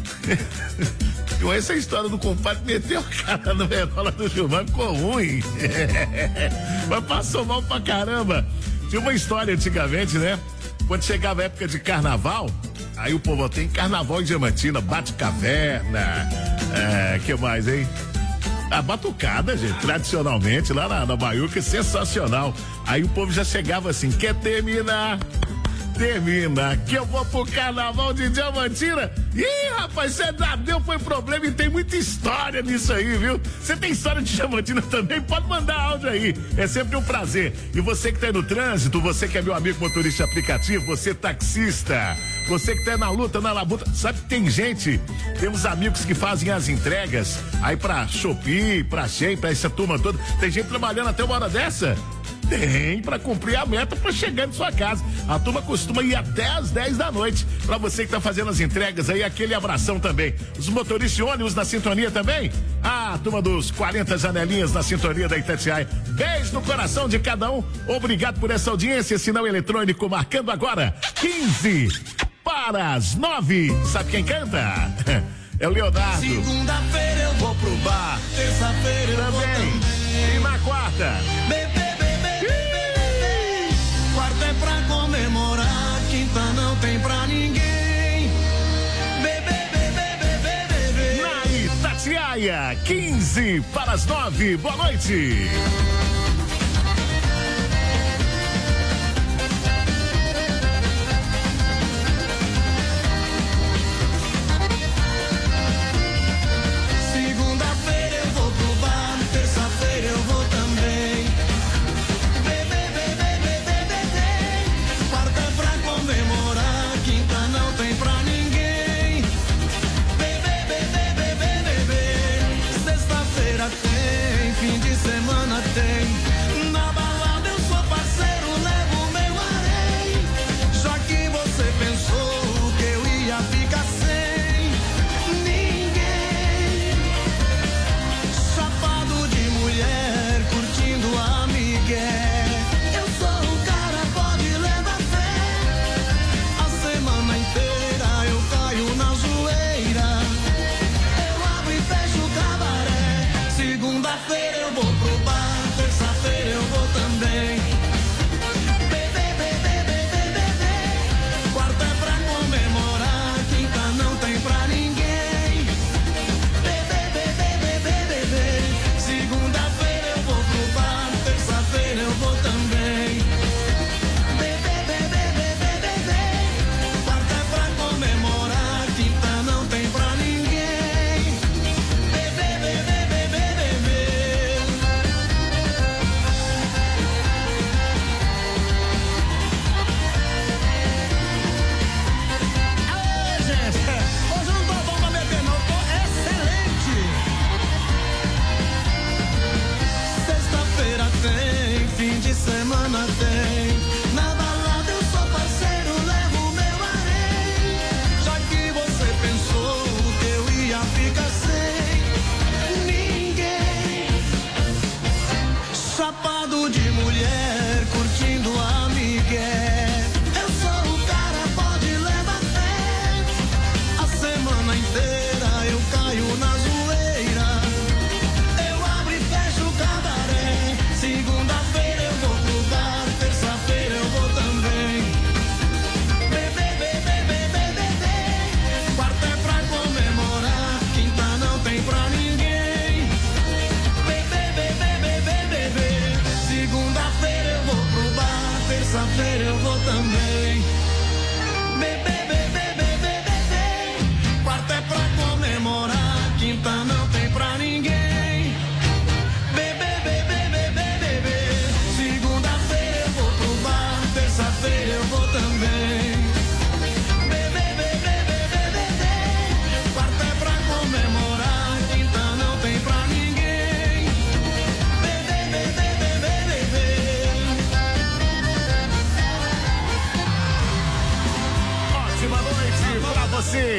Com essa história do compadre, meteu a cara na berola do Gilmar, ficou ruim. Mas passou mal pra caramba. Tinha uma história antigamente, né? Quando chegava a época de carnaval, aí o povo tem carnaval em Diamantina, bate-caverna, é, que mais, hein? A batucada, gente, tradicionalmente, lá na, na Baiuca, é sensacional. Aí o povo já chegava assim, quer terminar? Termina, que eu vou pro carnaval de Diamantina. Ih, rapaz, você já deu, foi problema e tem muita história nisso aí, viu? Você tem história de Diamantina também? Pode mandar áudio aí, é sempre um prazer. E você que tá aí no trânsito, você que é meu amigo motorista aplicativo, você taxista, você que tá aí na luta, na labuta, sabe que tem gente, tem uns amigos que fazem as entregas aí pra Shopee, pra Shein, pra essa turma toda, tem gente trabalhando até uma hora dessa? Tem, pra cumprir a meta pra chegar em sua casa. A turma costuma ir até às dez da noite. Pra você que tá fazendo as entregas aí, aquele abração também. Os motoristas de ônibus na sintonia também? Ah, a turma dos quarenta janelinhas na sintonia da Itatiaia. Beijo no coração de cada um. Obrigado por essa audiência. Sinal eletrônico marcando agora quinze para as nove. Sabe quem canta? É o Leonardo.
Segunda-feira eu vou pro bar, terça-feira eu vou também.
E na quarta?
Bebê, bebê, bebê. Quarta é pra comemorar, quinta não tem pra ninguém. Bebê, bebê, bebê, bebê.
Na Itatiaia, quinze para as nove. Boa noite.
Semana tem, na balada eu sou parceiro, levo meu arém. Já que você pensou que eu ia ficar sem ninguém. Chapado de mulher, curtindo a migué. Eu sou o cara, pode levar fé. A semana inteira eu caio na zoeira. Eu abro e fecho o cabaré. Segunda-feira eu vou pro bar, terça-feira eu vou também. Bebê, bebê, bebê, bebê. Quarta é pra comemorar, quinta não tem pra ninguém. Bebê, bebê, bebê, bebê. Segunda-feira eu vou pro bar, terça-feira eu vou também. Bebê, bebê, bebê, bebê. Quarta é pra comemorar, quinta não tem pra ninguém. Bebê, bebê, bebê, bebê.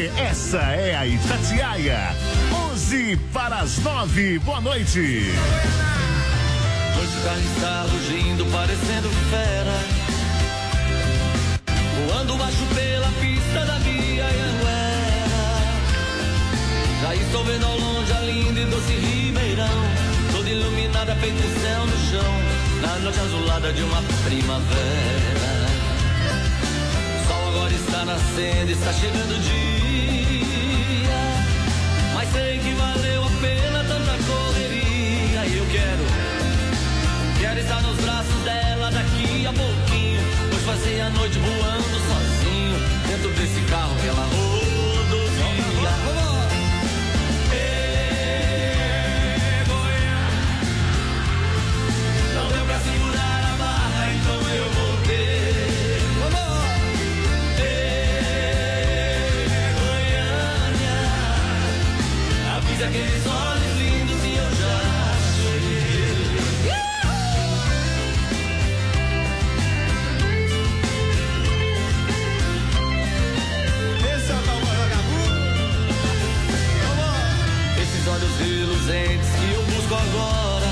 você, essa é a Itatiaia. onze para as nove, boa noite.
Hoje o carro está rugindo, parecendo fera, voando baixo pela pista da via Anguera. Já estou vendo ao longe a linda e doce Ribeirão, toda iluminada, feito um céu no chão, na noite azulada de uma primavera. O sol agora está nascendo, está chegando o dia, mas sei que valeu a pena tanta correria. E eu quero, quero estar nos braços dela daqui a pouquinho, pois passei a noite voando sozinho, dentro desse carro que ela rodovia. Segurar a barra, então eu voltei. Ei, Goiânia, avisa aqueles olhos lindos e eu já cheguei. Esse é o tal vagabundo. Esses olhos reluzentes que eu busco agora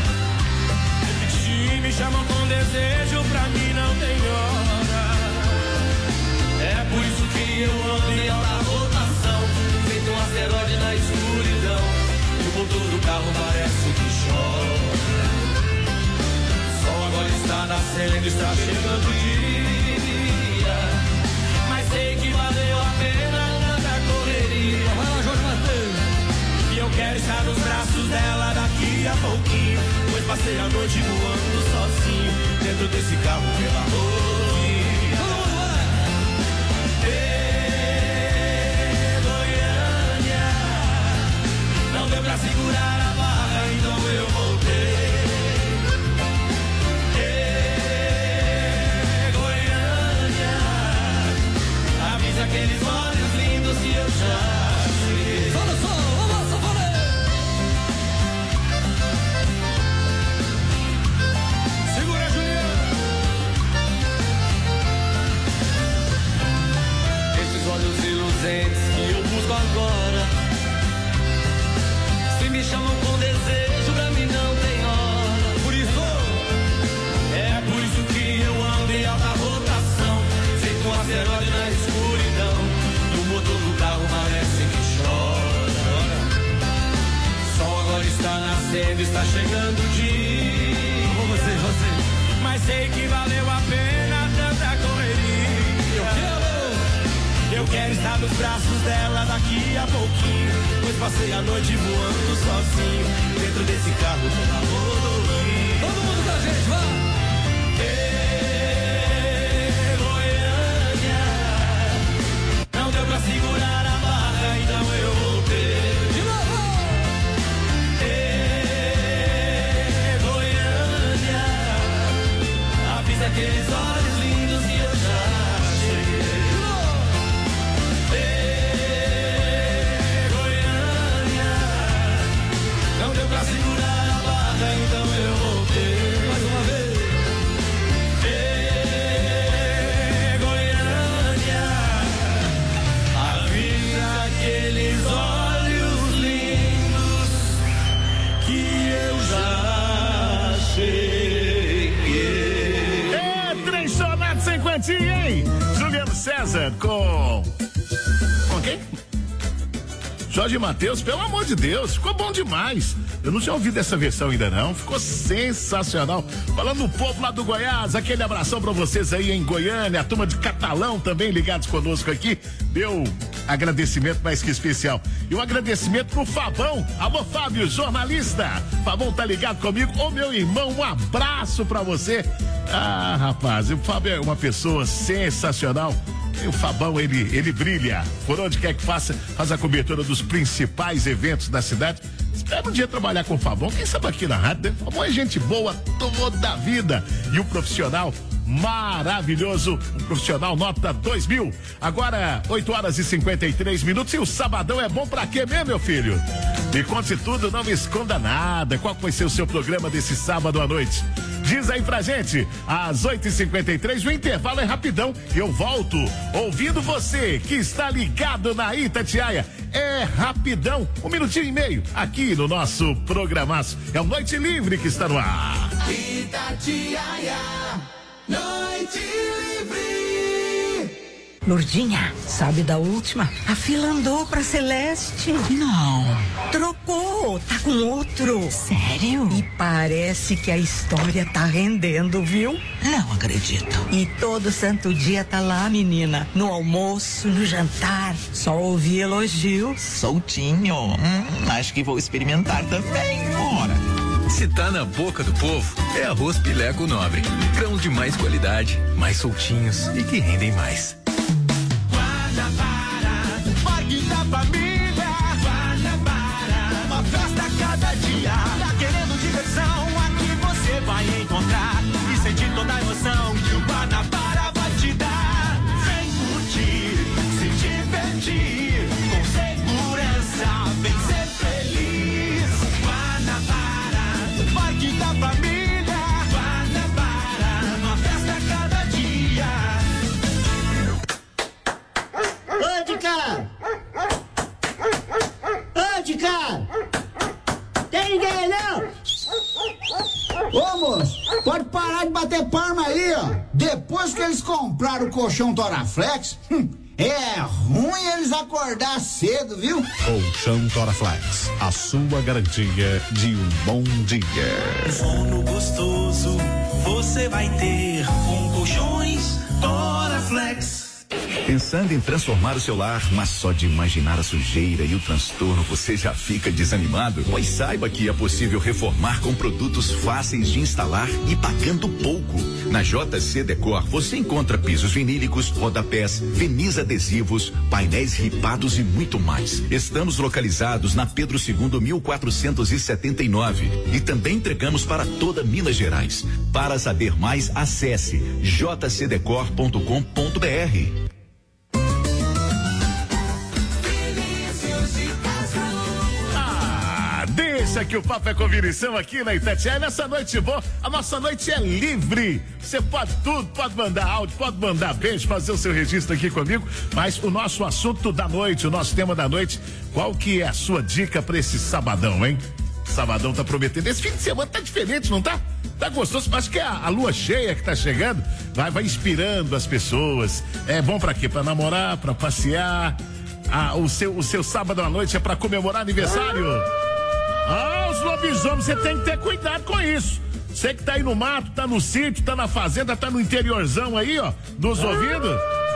me chamam com desejo, pra mim não tem hora. É por isso que eu ando em alta rotação, feito um asteroide na escuridão, e o motor do carro parece que chora. O sol agora está nascendo, está chegando o dia, mas sei que valeu a pena tanta correria. Vai lá, Jorge Mateus. E eu quero estar nos braços dela daqui a pouquinho, pois passei a noite voando sozinho, dentro desse carro pela rodovia. Ei, Goiânia, não deu pra segurar a barra, então eu voltei. Ei, Goiânia, avisa aqueles olhos lindos e eu já cheguei. Fala só, vamos lá, fala. Olhos iluzentes que eu busco agora, se me chamam com desejo, pra mim não tem hora. Por isso, é por isso que eu ando em alta rotação, feito um asteroide na escuridão, e o motor do carro parece que chora. O sol agora está nascendo, está chegando o dia. Com você, você. Mas sei que valeu a pena tanta correria. Eu quero Eu quero estar nos braços dela daqui a pouquinho, pois passei a noite voando sozinho, dentro desse carro pela rodovia. Todo mundo com a gente, vai! Ei, Goiânia, não deu pra segurar a barra, então eu voltei. De novo! Ei, Goiânia, avisa aqueles olhos lindos e eu já cheguei. Não deu pra segurar a barra, então eu voltei. Mais uma vez. Ei, Goiânia, avisa aqueles olhos lindos que eu já cheguei.
É, três sonados sem quantia, hein? Juliano César com... Com quem? Jorge Mateus, pelo amor de Deus, ficou bom demais. Eu não tinha ouvido essa versão ainda não, ficou sensacional. Falando do povo lá do Goiás, aquele abração pra vocês aí em Goiânia, a turma de Catalão também ligados conosco aqui. Meu agradecimento mais que especial. E um agradecimento pro Fabão. Alô, Fábio, jornalista. Fabão tá ligado comigo. Ô, meu irmão, um abraço pra você. Ah, rapaz, o Fábio é uma pessoa sensacional. E o Fabão, ele, ele brilha. Por onde quer que faça, faz a cobertura dos principais eventos da cidade. Espero um dia trabalhar com o Fabão. Quem sabe aqui na rádio, né? Fabão é gente boa toda a vida. E um profissional maravilhoso. Um profissional nota dois mil. Agora, oito horas e cinquenta e três minutos. E o sabadão é bom pra quê mesmo, meu filho? Me conte tudo, não me esconda nada. Qual vai ser o seu programa desse sábado à noite? Diz aí pra gente, às oito e cinquenta e três, o intervalo é rapidão. Eu volto ouvindo você que está ligado na Itatiaia. É rapidão, um minutinho e meio aqui no nosso programaço. É o Noite Livre que está no ar.
Itatiaia, Noite Livre.
Lourdinha, sabe da última? A fila andou pra Celeste. Não. Trocou, tá com outro. Sério? E parece que a história tá rendendo, viu? Não acredito. E todo santo dia tá lá, menina. No almoço, no jantar. Só ouvi elogios.
Soltinho. Hum, acho que vou experimentar também. Bora.
Se tá na boca do povo, é arroz Pileco Nobre. Grãos de mais qualidade, mais soltinhos e que rendem mais.
Guanabara, Parque da Família. Guanabara, uma festa a cada dia. Tá querendo diversão? Aqui você vai encontrar e sentir toda a emoção que o Guanabara vai te dar. Vem curtir, se divertir, com segurança, vem ser feliz. Guanabara, Parque da Família. Guanabara, uma festa a cada dia.
Ô, de cara! Ô, de cara! Tem ninguém aí, não?
Ô, moço, pode parar de bater palma aí, ó. Depois que eles compraram o colchão Toraflex, hum, é ruim eles acordar cedo, viu?
Colchão Toraflex, a sua garantia de um bom dia.
Sono gostoso você vai ter com colchões Toraflex.
Pensando em transformar o seu lar, mas só de imaginar a sujeira e o transtorno você já fica desanimado? Pois saiba que é possível reformar com produtos fáceis de instalar e pagando pouco. Na J C Decor você encontra pisos vinílicos, rodapés, verniz adesivos, painéis ripados e muito mais. Estamos localizados na Pedro segundo mil quatrocentos e setenta e nove e também entregamos para toda Minas Gerais. Para saber mais, acesse j c decor ponto com ponto b r.
Deixa que o papo é convirição aqui na Itatiaia. Nessa noite boa, a nossa noite é livre. Você pode tudo, pode mandar áudio, pode mandar beijo, fazer o seu registro aqui comigo. Mas o nosso assunto da noite, o nosso tema da noite, qual que é a sua dica pra esse sabadão, hein? Sabadão tá prometendo. Esse fim de semana tá diferente, não tá? Tá gostoso. Acho que é a, a lua cheia que tá chegando vai, vai inspirando as pessoas. É bom pra quê? Pra namorar, pra passear. Ah, o seu, o seu sábado à noite é pra comemorar aniversário? Ah, os lobisomens, você tem que ter cuidado com isso. Você que tá aí no mato, tá no sítio, tá na fazenda, tá no interiorzão aí, ó, nos ouvindo.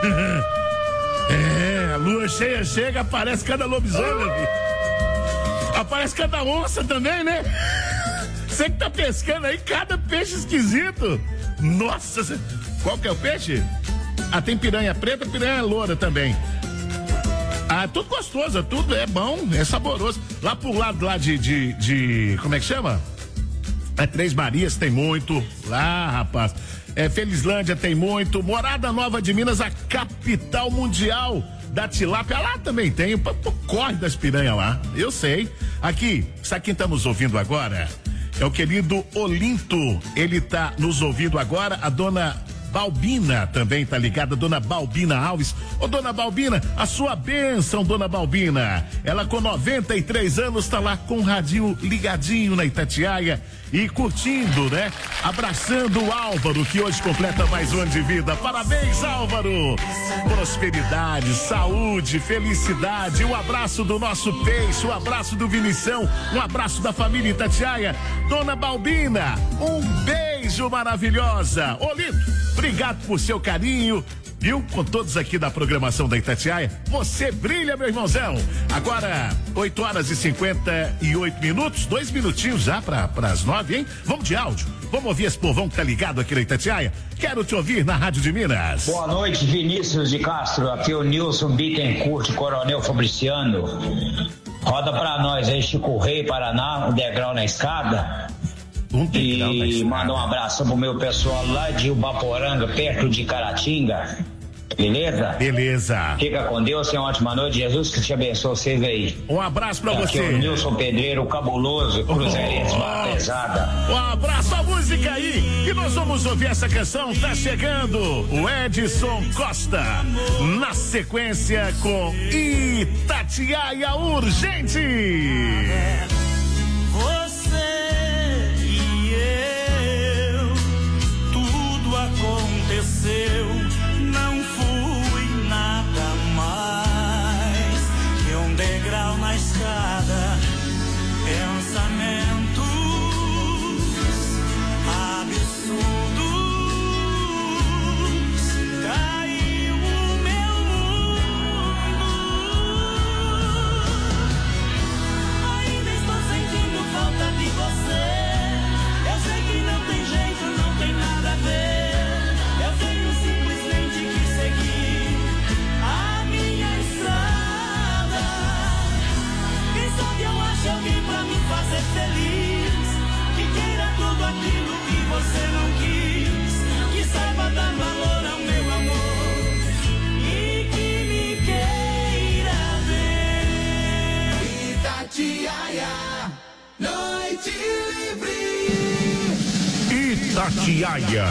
É, a lua cheia chega, aparece cada lobisomem, filho. Aparece cada onça também, né? Você que tá pescando aí, cada peixe esquisito. Nossa, qual que é o peixe? Ah, tem piranha preta, piranha loura também. Ah, tudo gostoso, tudo é bom, é saboroso. Lá pro lado lá de, de, de como é que chama? É Três Marias tem muito, lá rapaz. É Felizlândia tem muito, Morada Nova de Minas, a capital mundial da tilápia, lá também tem, pô, corre das piranhas lá, eu sei. Aqui, sabe quem tá nos ouvindo agora? É o querido Olinto, ele tá nos ouvindo agora, a dona Balbina também tá ligada, dona Balbina Alves. Ô, dona Balbina, a sua bênção, dona Balbina. Ela com noventa e três anos tá lá com o radinho ligadinho na Itatiaia e curtindo, né? Abraçando o Álvaro, que hoje completa mais um ano de vida. Parabéns, Álvaro! Prosperidade, saúde, felicidade. Um abraço do nosso peixe, um abraço do Vinição, um abraço da família Itatiaia. Dona Balbina, um beijo maravilhosa. Olito, obrigado por seu carinho, viu? Com todos aqui da programação da Itatiaia, você brilha, meu irmãozão. Agora, oito horas e cinquenta e oito minutos, dois minutinhos já para as nove, hein? Vamos de áudio, vamos ouvir esse povão que tá ligado aqui na Itatiaia. Quero te ouvir na Rádio de Minas.
Boa noite, Vinícius de Castro, aqui é o Nilson Bittencourt, Coronel Fabriciano. Roda pra nós aí, Chico Rei, Paraná, um degrau na escada.
Um
e manda um abraço pro meu pessoal lá de Ubaporanga, perto de Caratinga. Beleza?
Beleza.
Fica com Deus, tenha uma ótima noite. Jesus que te abençoe vocês aí.
Um abraço pra
Aqui
você.
é o Nilson Pedreiro, cabuloso, Cruzeirense, barra pesada.
Um abraço à música aí. E nós vamos ouvir essa canção. Tá chegando o Edson Costa. Na sequência com Itatiaia Urgente.
Você e eu, tudo aconteceu, não fui nada mais que um degrau na escada, pensamentos absurdos, caiu o meu mundo, ainda estou sentindo falta de você. Eu sei que não tem jeito, não tem nada a ver. Eu tenho simplesmente que seguir a minha estrada. Quem sabe eu acho alguém pra me fazer feliz, que queira tudo aquilo que você não quis, que saiba dar valor ao meu amor e que me queira ver. Itatiaia, noite livre.
Itatiaia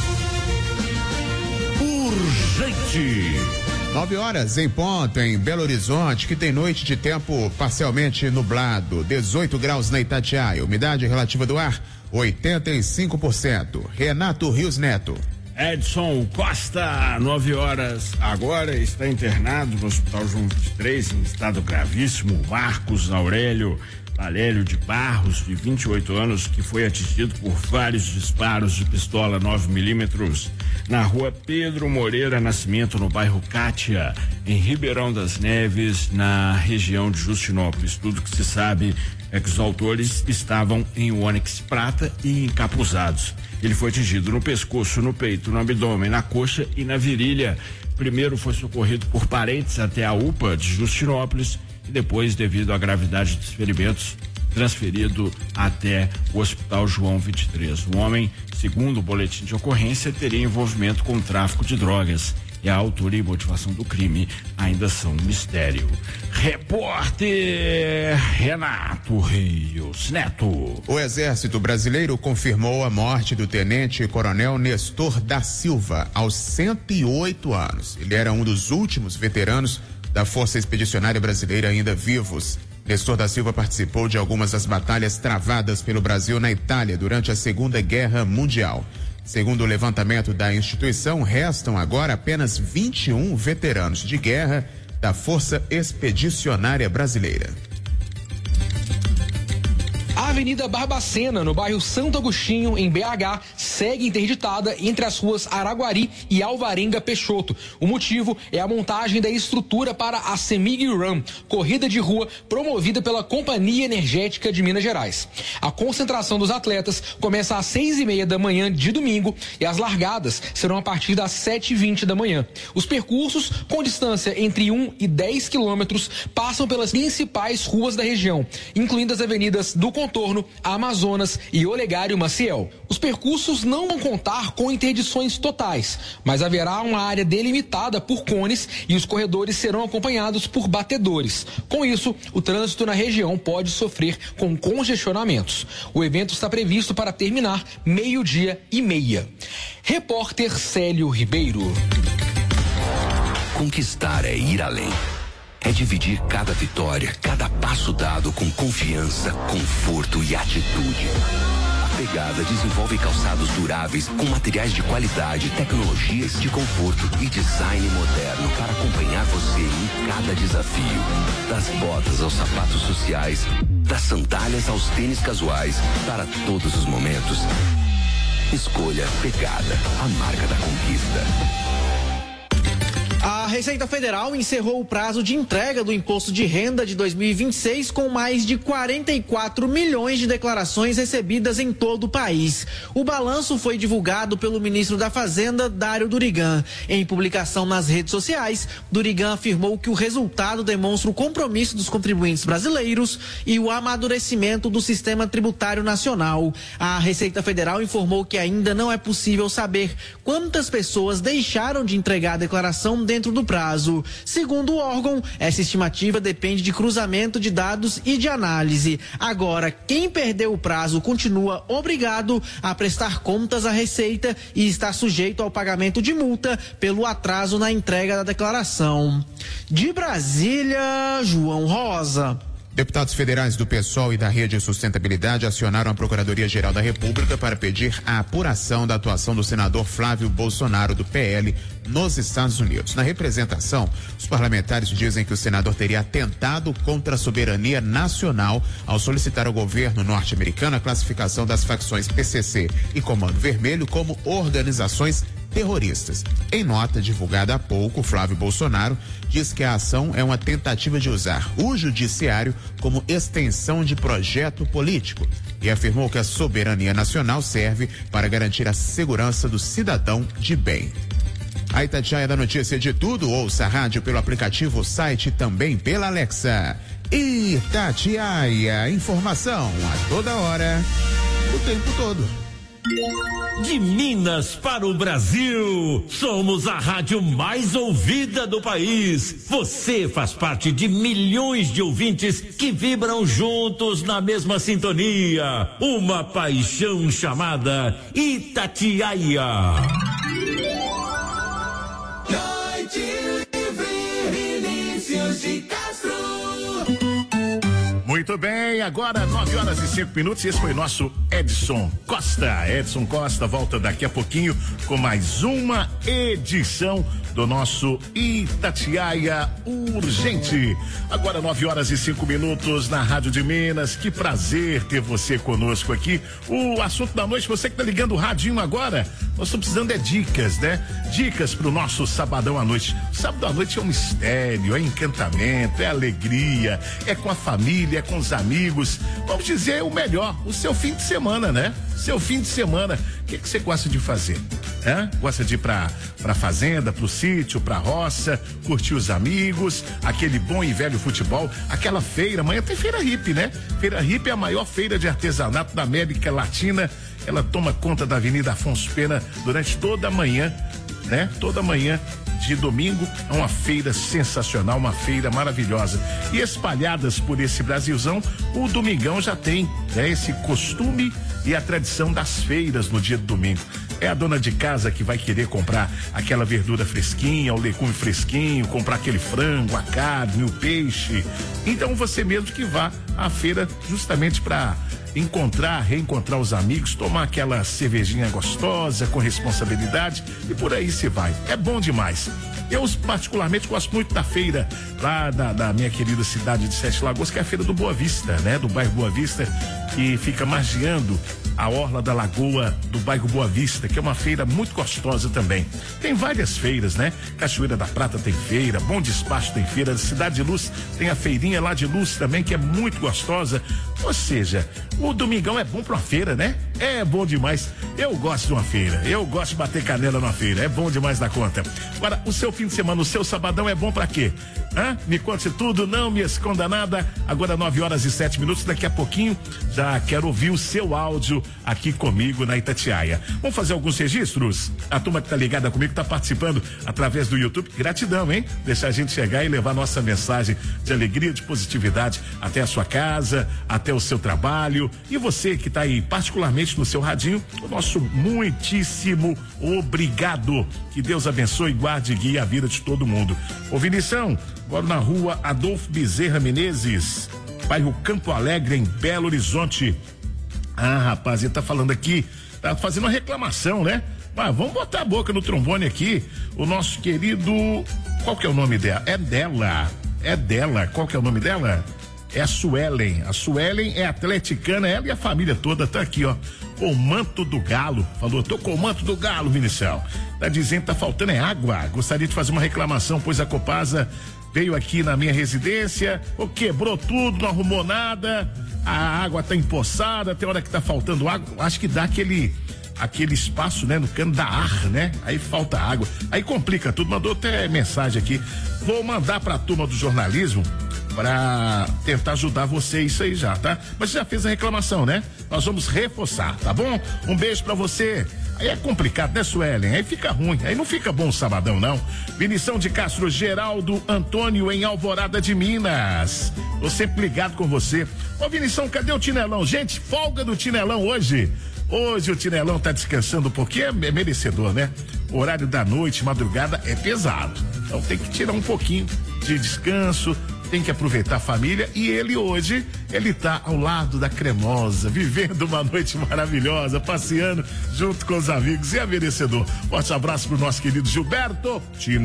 Urgente.
Nove horas em ponto em Belo Horizonte, que tem noite de tempo parcialmente nublado, dezoito graus na Itatiaia, umidade relativa do ar oitenta e cinco por cento. Renato Rios Neto.
Edson Costa, nove horas agora, está internado no Hospital João vinte e três em estado gravíssimo. Marcos Aurélio Valélio de Barros, de vinte e oito anos, que foi atingido por vários disparos de pistola nove milímetros na rua Pedro Moreira Nascimento, no bairro Cátia, em Ribeirão das Neves, na região de Justinópolis. Tudo que se sabe é que os autores estavam em Onix prata e encapuzados. Ele foi atingido no pescoço, no peito, no abdômen, na coxa e na virilha. Primeiro foi socorrido por parentes até a U P A de Justinópolis e depois, devido à gravidade dos ferimentos, transferido até o Hospital João vinte e três. O homem, segundo o boletim de ocorrência, teria envolvimento com o tráfico de drogas. E a autoria e motivação do crime ainda são um mistério. Repórter Renato Rios Neto.
O Exército Brasileiro confirmou a morte do tenente-coronel Nestor da Silva aos cento e oito anos. Ele era um dos últimos veteranos da Força Expedicionária Brasileira ainda vivos. Nestor da Silva participou de algumas das batalhas travadas pelo Brasil na Itália durante a Segunda Guerra Mundial. Segundo o levantamento da instituição, restam agora apenas vinte e um veteranos de guerra da Força Expedicionária Brasileira.
A Avenida Barbacena, no bairro Santo Agostinho, em B H, segue interditada entre as ruas Araguari e Alvarenga Peixoto. O motivo é a montagem da estrutura para a Semig Run, corrida de rua promovida pela Companhia Energética de Minas Gerais. A concentração dos atletas começa às seis e meia da manhã de domingo e as largadas serão a partir das sete e vinte da manhã. Os percursos, com distância entre um e dez quilômetros, passam pelas principais ruas da região, incluindo as avenidas do Contorno, Amazonas e Olegário Maciel. Os percursos não vão contar com interdições totais, mas haverá uma área delimitada por cones e os corredores serão acompanhados por batedores. Com isso, o trânsito na região pode sofrer com congestionamentos. O evento está previsto para terminar meio-dia e meia. Repórter Célio Ribeiro.
Conquistar é ir além. É dividir cada vitória, cada passo dado com confiança, conforto e atitude. A Pegada desenvolve calçados duráveis com materiais de qualidade, tecnologias de conforto e design moderno para acompanhar você em cada desafio. Das botas aos sapatos sociais, das sandálias aos tênis casuais, para todos os momentos. Escolha Pegada, a marca da conquista.
A
Receita Federal encerrou o prazo de entrega do imposto de renda de dois mil e vinte e seis com mais de quarenta e quatro milhões de declarações recebidas em todo o país. O balanço foi divulgado pelo ministro da Fazenda, Dário Durigan. Em publicação nas redes sociais, Durigan afirmou que o resultado demonstra o compromisso dos contribuintes brasileiros e o amadurecimento do sistema tributário nacional. A Receita Federal informou que ainda não é possível saber quantas pessoas deixaram de entregar a declaração dentro do prazo. Segundo o órgão, essa estimativa depende de cruzamento de dados e de análise. Agora, quem perdeu o prazo continua obrigado a prestar contas à Receita e está sujeito ao pagamento de multa pelo atraso na entrega da declaração. De Brasília, João Rosa.
Deputados federais do PSOL e da Rede Sustentabilidade acionaram a Procuradoria-Geral da República para pedir a apuração da atuação do senador Flávio Bolsonaro, do P L, nos Estados Unidos. Na representação, os parlamentares dizem que o senador teria atentado contra a soberania nacional ao solicitar ao governo norte-americano a classificação das facções P C C e Comando Vermelho como organizações terroristas. Em nota divulgada há pouco, Flávio Bolsonaro diz que a ação é uma tentativa de usar o judiciário como extensão de projeto político e afirmou que a soberania nacional serve para garantir a segurança do cidadão de bem. A Itatiaia da notícia de tudo, ouça a rádio pelo aplicativo, site também pela Alexa. Itatiaia, informação a toda hora, o tempo todo.
De Minas para o Brasil, somos a rádio mais ouvida do país. Você faz parte de milhões de ouvintes que vibram juntos na mesma sintonia. Uma paixão chamada Itatiaia.
Noite Livre, Vinícius de Castro.
Muito bem, agora nove horas e cinco minutos. Esse foi nosso Edson Costa. Edson Costa volta daqui a pouquinho com mais uma edição do nosso Itatiaia Urgente. Agora nove horas e cinco minutos na Rádio de Minas. Que prazer ter você conosco aqui. O assunto da noite, você que tá ligando o radinho agora, nós estamos precisando de dicas, né? Dicas pro nosso sabadão à noite. Sábado à noite é um mistério, é encantamento, é alegria, é com a família, é com os amigos. Vamos dizer o melhor, o seu fim de semana, né? Seu fim de semana. O que que você gosta de fazer? É? Gosta de ir pra, pra fazenda, pro sítio, pra roça, curtir os amigos, aquele bom e velho futebol, aquela feira, amanhã tem feira hippie, né? Feira hippie é a maior feira de artesanato da América Latina. Ela toma conta da Avenida Afonso Pena durante toda a manhã, né? Toda manhã de domingo, é uma feira sensacional, uma feira maravilhosa. E espalhadas por esse Brasilzão, o Domingão já tem, né, esse costume e a tradição das feiras no dia do domingo. É a dona de casa que vai querer comprar aquela verdura fresquinha, o legume fresquinho, comprar aquele frango, a carne, o peixe. Então você mesmo que vá à feira justamente para encontrar, reencontrar os amigos, tomar aquela cervejinha gostosa, com responsabilidade, e por aí se vai. É bom demais. Eu particularmente gosto muito da feira lá da, da minha querida cidade de Sete Lagoas, que é a feira do Boa Vista, né? Do bairro Boa Vista, que fica margeando a orla da lagoa do bairro Boa Vista, que é uma feira muito gostosa também. Tem várias feiras, né? Cachoeira da Prata tem feira, Bom Despacho tem feira, Cidade de Luz tem a feirinha lá de Luz também, que é muito gostosa. Ou seja, o domingão é bom pra uma feira, né? É bom demais. Eu gosto de uma feira, eu gosto de bater canela numa feira, é bom demais da conta. Agora, o seu fim de semana, o seu sabadão é bom pra quê? Hã? Me conte tudo, não me esconda nada. Agora nove horas e sete minutos, daqui a pouquinho já quero ouvir o seu áudio aqui comigo na Itatiaia. Vamos fazer alguns registros? A turma que tá ligada comigo tá participando através do YouTube. Gratidão, hein? Deixar a gente chegar e levar nossa mensagem de alegria, de positividade até a sua casa, até o seu trabalho. E você que tá aí particularmente no seu radinho, o nosso muitíssimo obrigado. Que Deus abençoe, guarde e guie a vida de todo mundo. Ô Vinição, agora na rua Adolfo Bezerra Menezes, bairro Campo Alegre, em Belo Horizonte. Ah, rapaz, ele tá falando aqui, tá fazendo uma reclamação, né? Mas vamos botar a boca no trombone aqui. O nosso querido, qual que é o nome dela? É dela, é dela. Qual que é o nome dela? É a Suelen. A Suelen é atleticana, ela e a família toda tá aqui, ó. com o manto do galo. Falou, tô com o manto do galo, Vinicião. Tá dizendo que tá faltando é água. Gostaria de fazer uma reclamação, pois a Copasa veio aqui na minha residência, ou quebrou tudo, não arrumou nada, a água tá empoçada, tem hora que tá faltando água. Acho que dá aquele aquele espaço, né, no cano da ar, né? Aí falta água, aí complica tudo. Mandou até mensagem aqui. Vou mandar pra turma do jornalismo pra tentar ajudar você isso aí já, tá? Mas já fez a reclamação, né? Nós vamos reforçar, tá bom? Um beijo pra você. Aí é complicado, né, Suelen? Aí fica ruim, aí não fica bom o sabadão, não. Vinição de Castro, Geraldo Antônio em Alvorada de Minas. Tô sempre ligado com você. Ô, Vinição, cadê o Tinelão? Gente, folga do Tinelão hoje. Hoje o Tinelão tá descansando um pouquinho, é merecedor, né? O horário da noite, madrugada, é pesado. Então tem que tirar um pouquinho de descanso, tem que aproveitar a família, e ele hoje, ele tá ao lado da Cremosa, vivendo uma noite maravilhosa, passeando junto com os amigos, e é merecedor. Forte abraço pro nosso querido Gilberto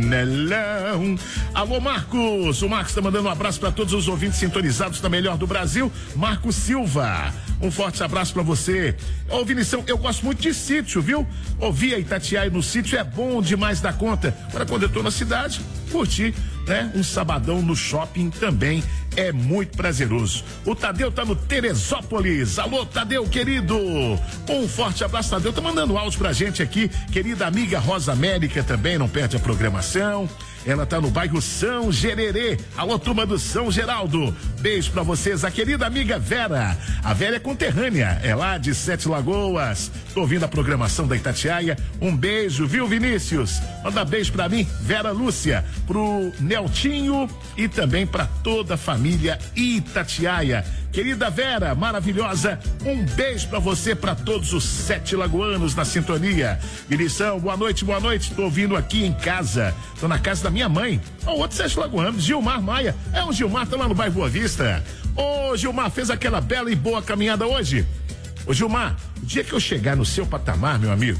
Tinelão. Alô, Marcos, o Marcos tá mandando um abraço para todos os ouvintes sintonizados na melhor do Brasil, Marcos Silva. Um forte abraço pra você. Ô, Vinição, eu gosto muito de sítio, viu? Ouvir a Itatiaia no sítio é bom demais da conta. Agora, quando eu tô na cidade, curtir, né? Um sabadão no shopping também é muito prazeroso. O Tadeu tá no Teresópolis. Alô, Tadeu, querido. Um forte abraço, Tadeu. Tá mandando áudio pra gente aqui. Querida amiga Rosa América também não perde a programação. Ela tá no bairro São Gererê. Alô, turma do São Geraldo. Beijo pra vocês. A querida amiga Vera. A Vera é conterrânea. É lá de Sete Lagoas. Tô ouvindo a programação da Itatiaia. Um beijo, viu, Vinícius? Manda beijo pra mim, Vera Lúcia, pro Neltinho e também pra toda a família Itatiaia. Querida Vera, maravilhosa, um beijo pra você, pra todos os sete lagoanos na sintonia. Vinição, boa noite, boa noite. Tô ouvindo aqui em casa. Tô na casa da minha mãe. Ó, outro sete lagoanos, Gilmar Maia. É o Gilmar, tá lá no bairro Boa Vista. Ô, Gilmar, fez aquela bela e boa caminhada hoje? Ô, Gilmar, o dia que eu chegar no seu patamar, meu amigo,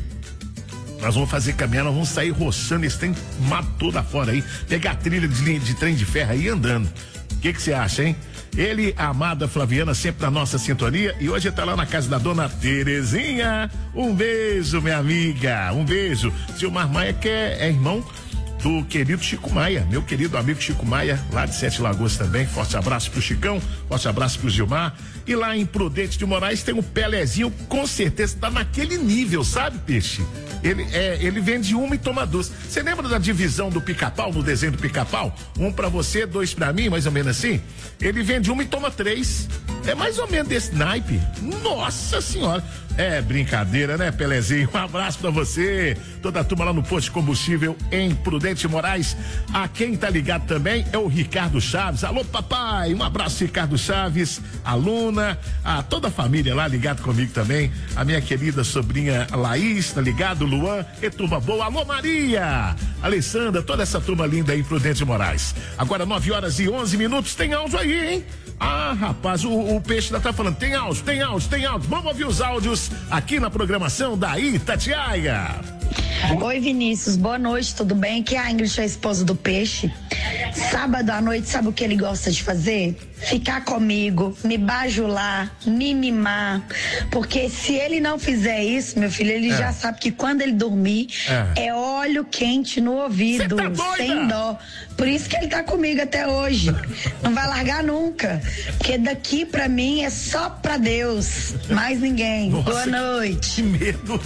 nós vamos fazer caminhada, nós vamos sair roçando esse trem mato todo afora aí, pegar a trilha de, de trem de ferro aí andando. O que que você acha, hein? Ele, a amada Flaviana, sempre na nossa sintonia, e hoje tá lá na casa da dona Terezinha. Um beijo, minha amiga, um beijo. Gilmar Maia, que é, é irmão do querido Chico Maia, meu querido amigo Chico Maia, lá de Sete Lagoas também. Forte abraço pro Chicão, forte abraço pro Gilmar. E lá em Prudente de Moraes tem um Pelezinho, com certeza tá naquele nível, sabe, Peixe? Ele, é, ele vende uma e toma duas. Você lembra da divisão do Pica-Pau, no desenho do Pica-Pau? Um pra você, dois pra mim, mais ou menos assim? Ele vende uma e toma três. É mais ou menos desse naipe. Nossa senhora. É brincadeira, né, Pelezinho? Um abraço pra você. Toda a turma lá no posto de combustível em Prudente Moraes. A quem tá ligado também é o Ricardo Chaves. Alô, papai. Um abraço, Ricardo Chaves. A Luna, a toda a família lá ligado comigo também. A minha querida sobrinha Laís, tá ligado? Luan, e turma boa. Alô, Maria. Alessandra, toda essa turma linda aí em Prudente Moraes. Agora nove horas e onze minutos. Tem áudio aí, hein? Ah, rapaz, o, o Peixe ainda tá falando, tem áudio, tem áudio, tem áudio. Vamos ouvir os áudios aqui na programação da Itatiaia.
Oi, Vinícius, boa noite, tudo bem? Aqui é a Ingrid, a esposa do Peixe. Sábado à noite, sabe o que ele gosta de fazer? Ficar comigo, me bajular, me mimar. Porque se ele não fizer isso, meu filho, ele é. já sabe que quando ele dormir, é, é óleo quente no ouvido, tá sem dó. Por isso que ele tá comigo até hoje. Não vai largar nunca. Porque daqui pra mim é só pra Deus, mais ninguém. Nossa, boa noite.
Que medo.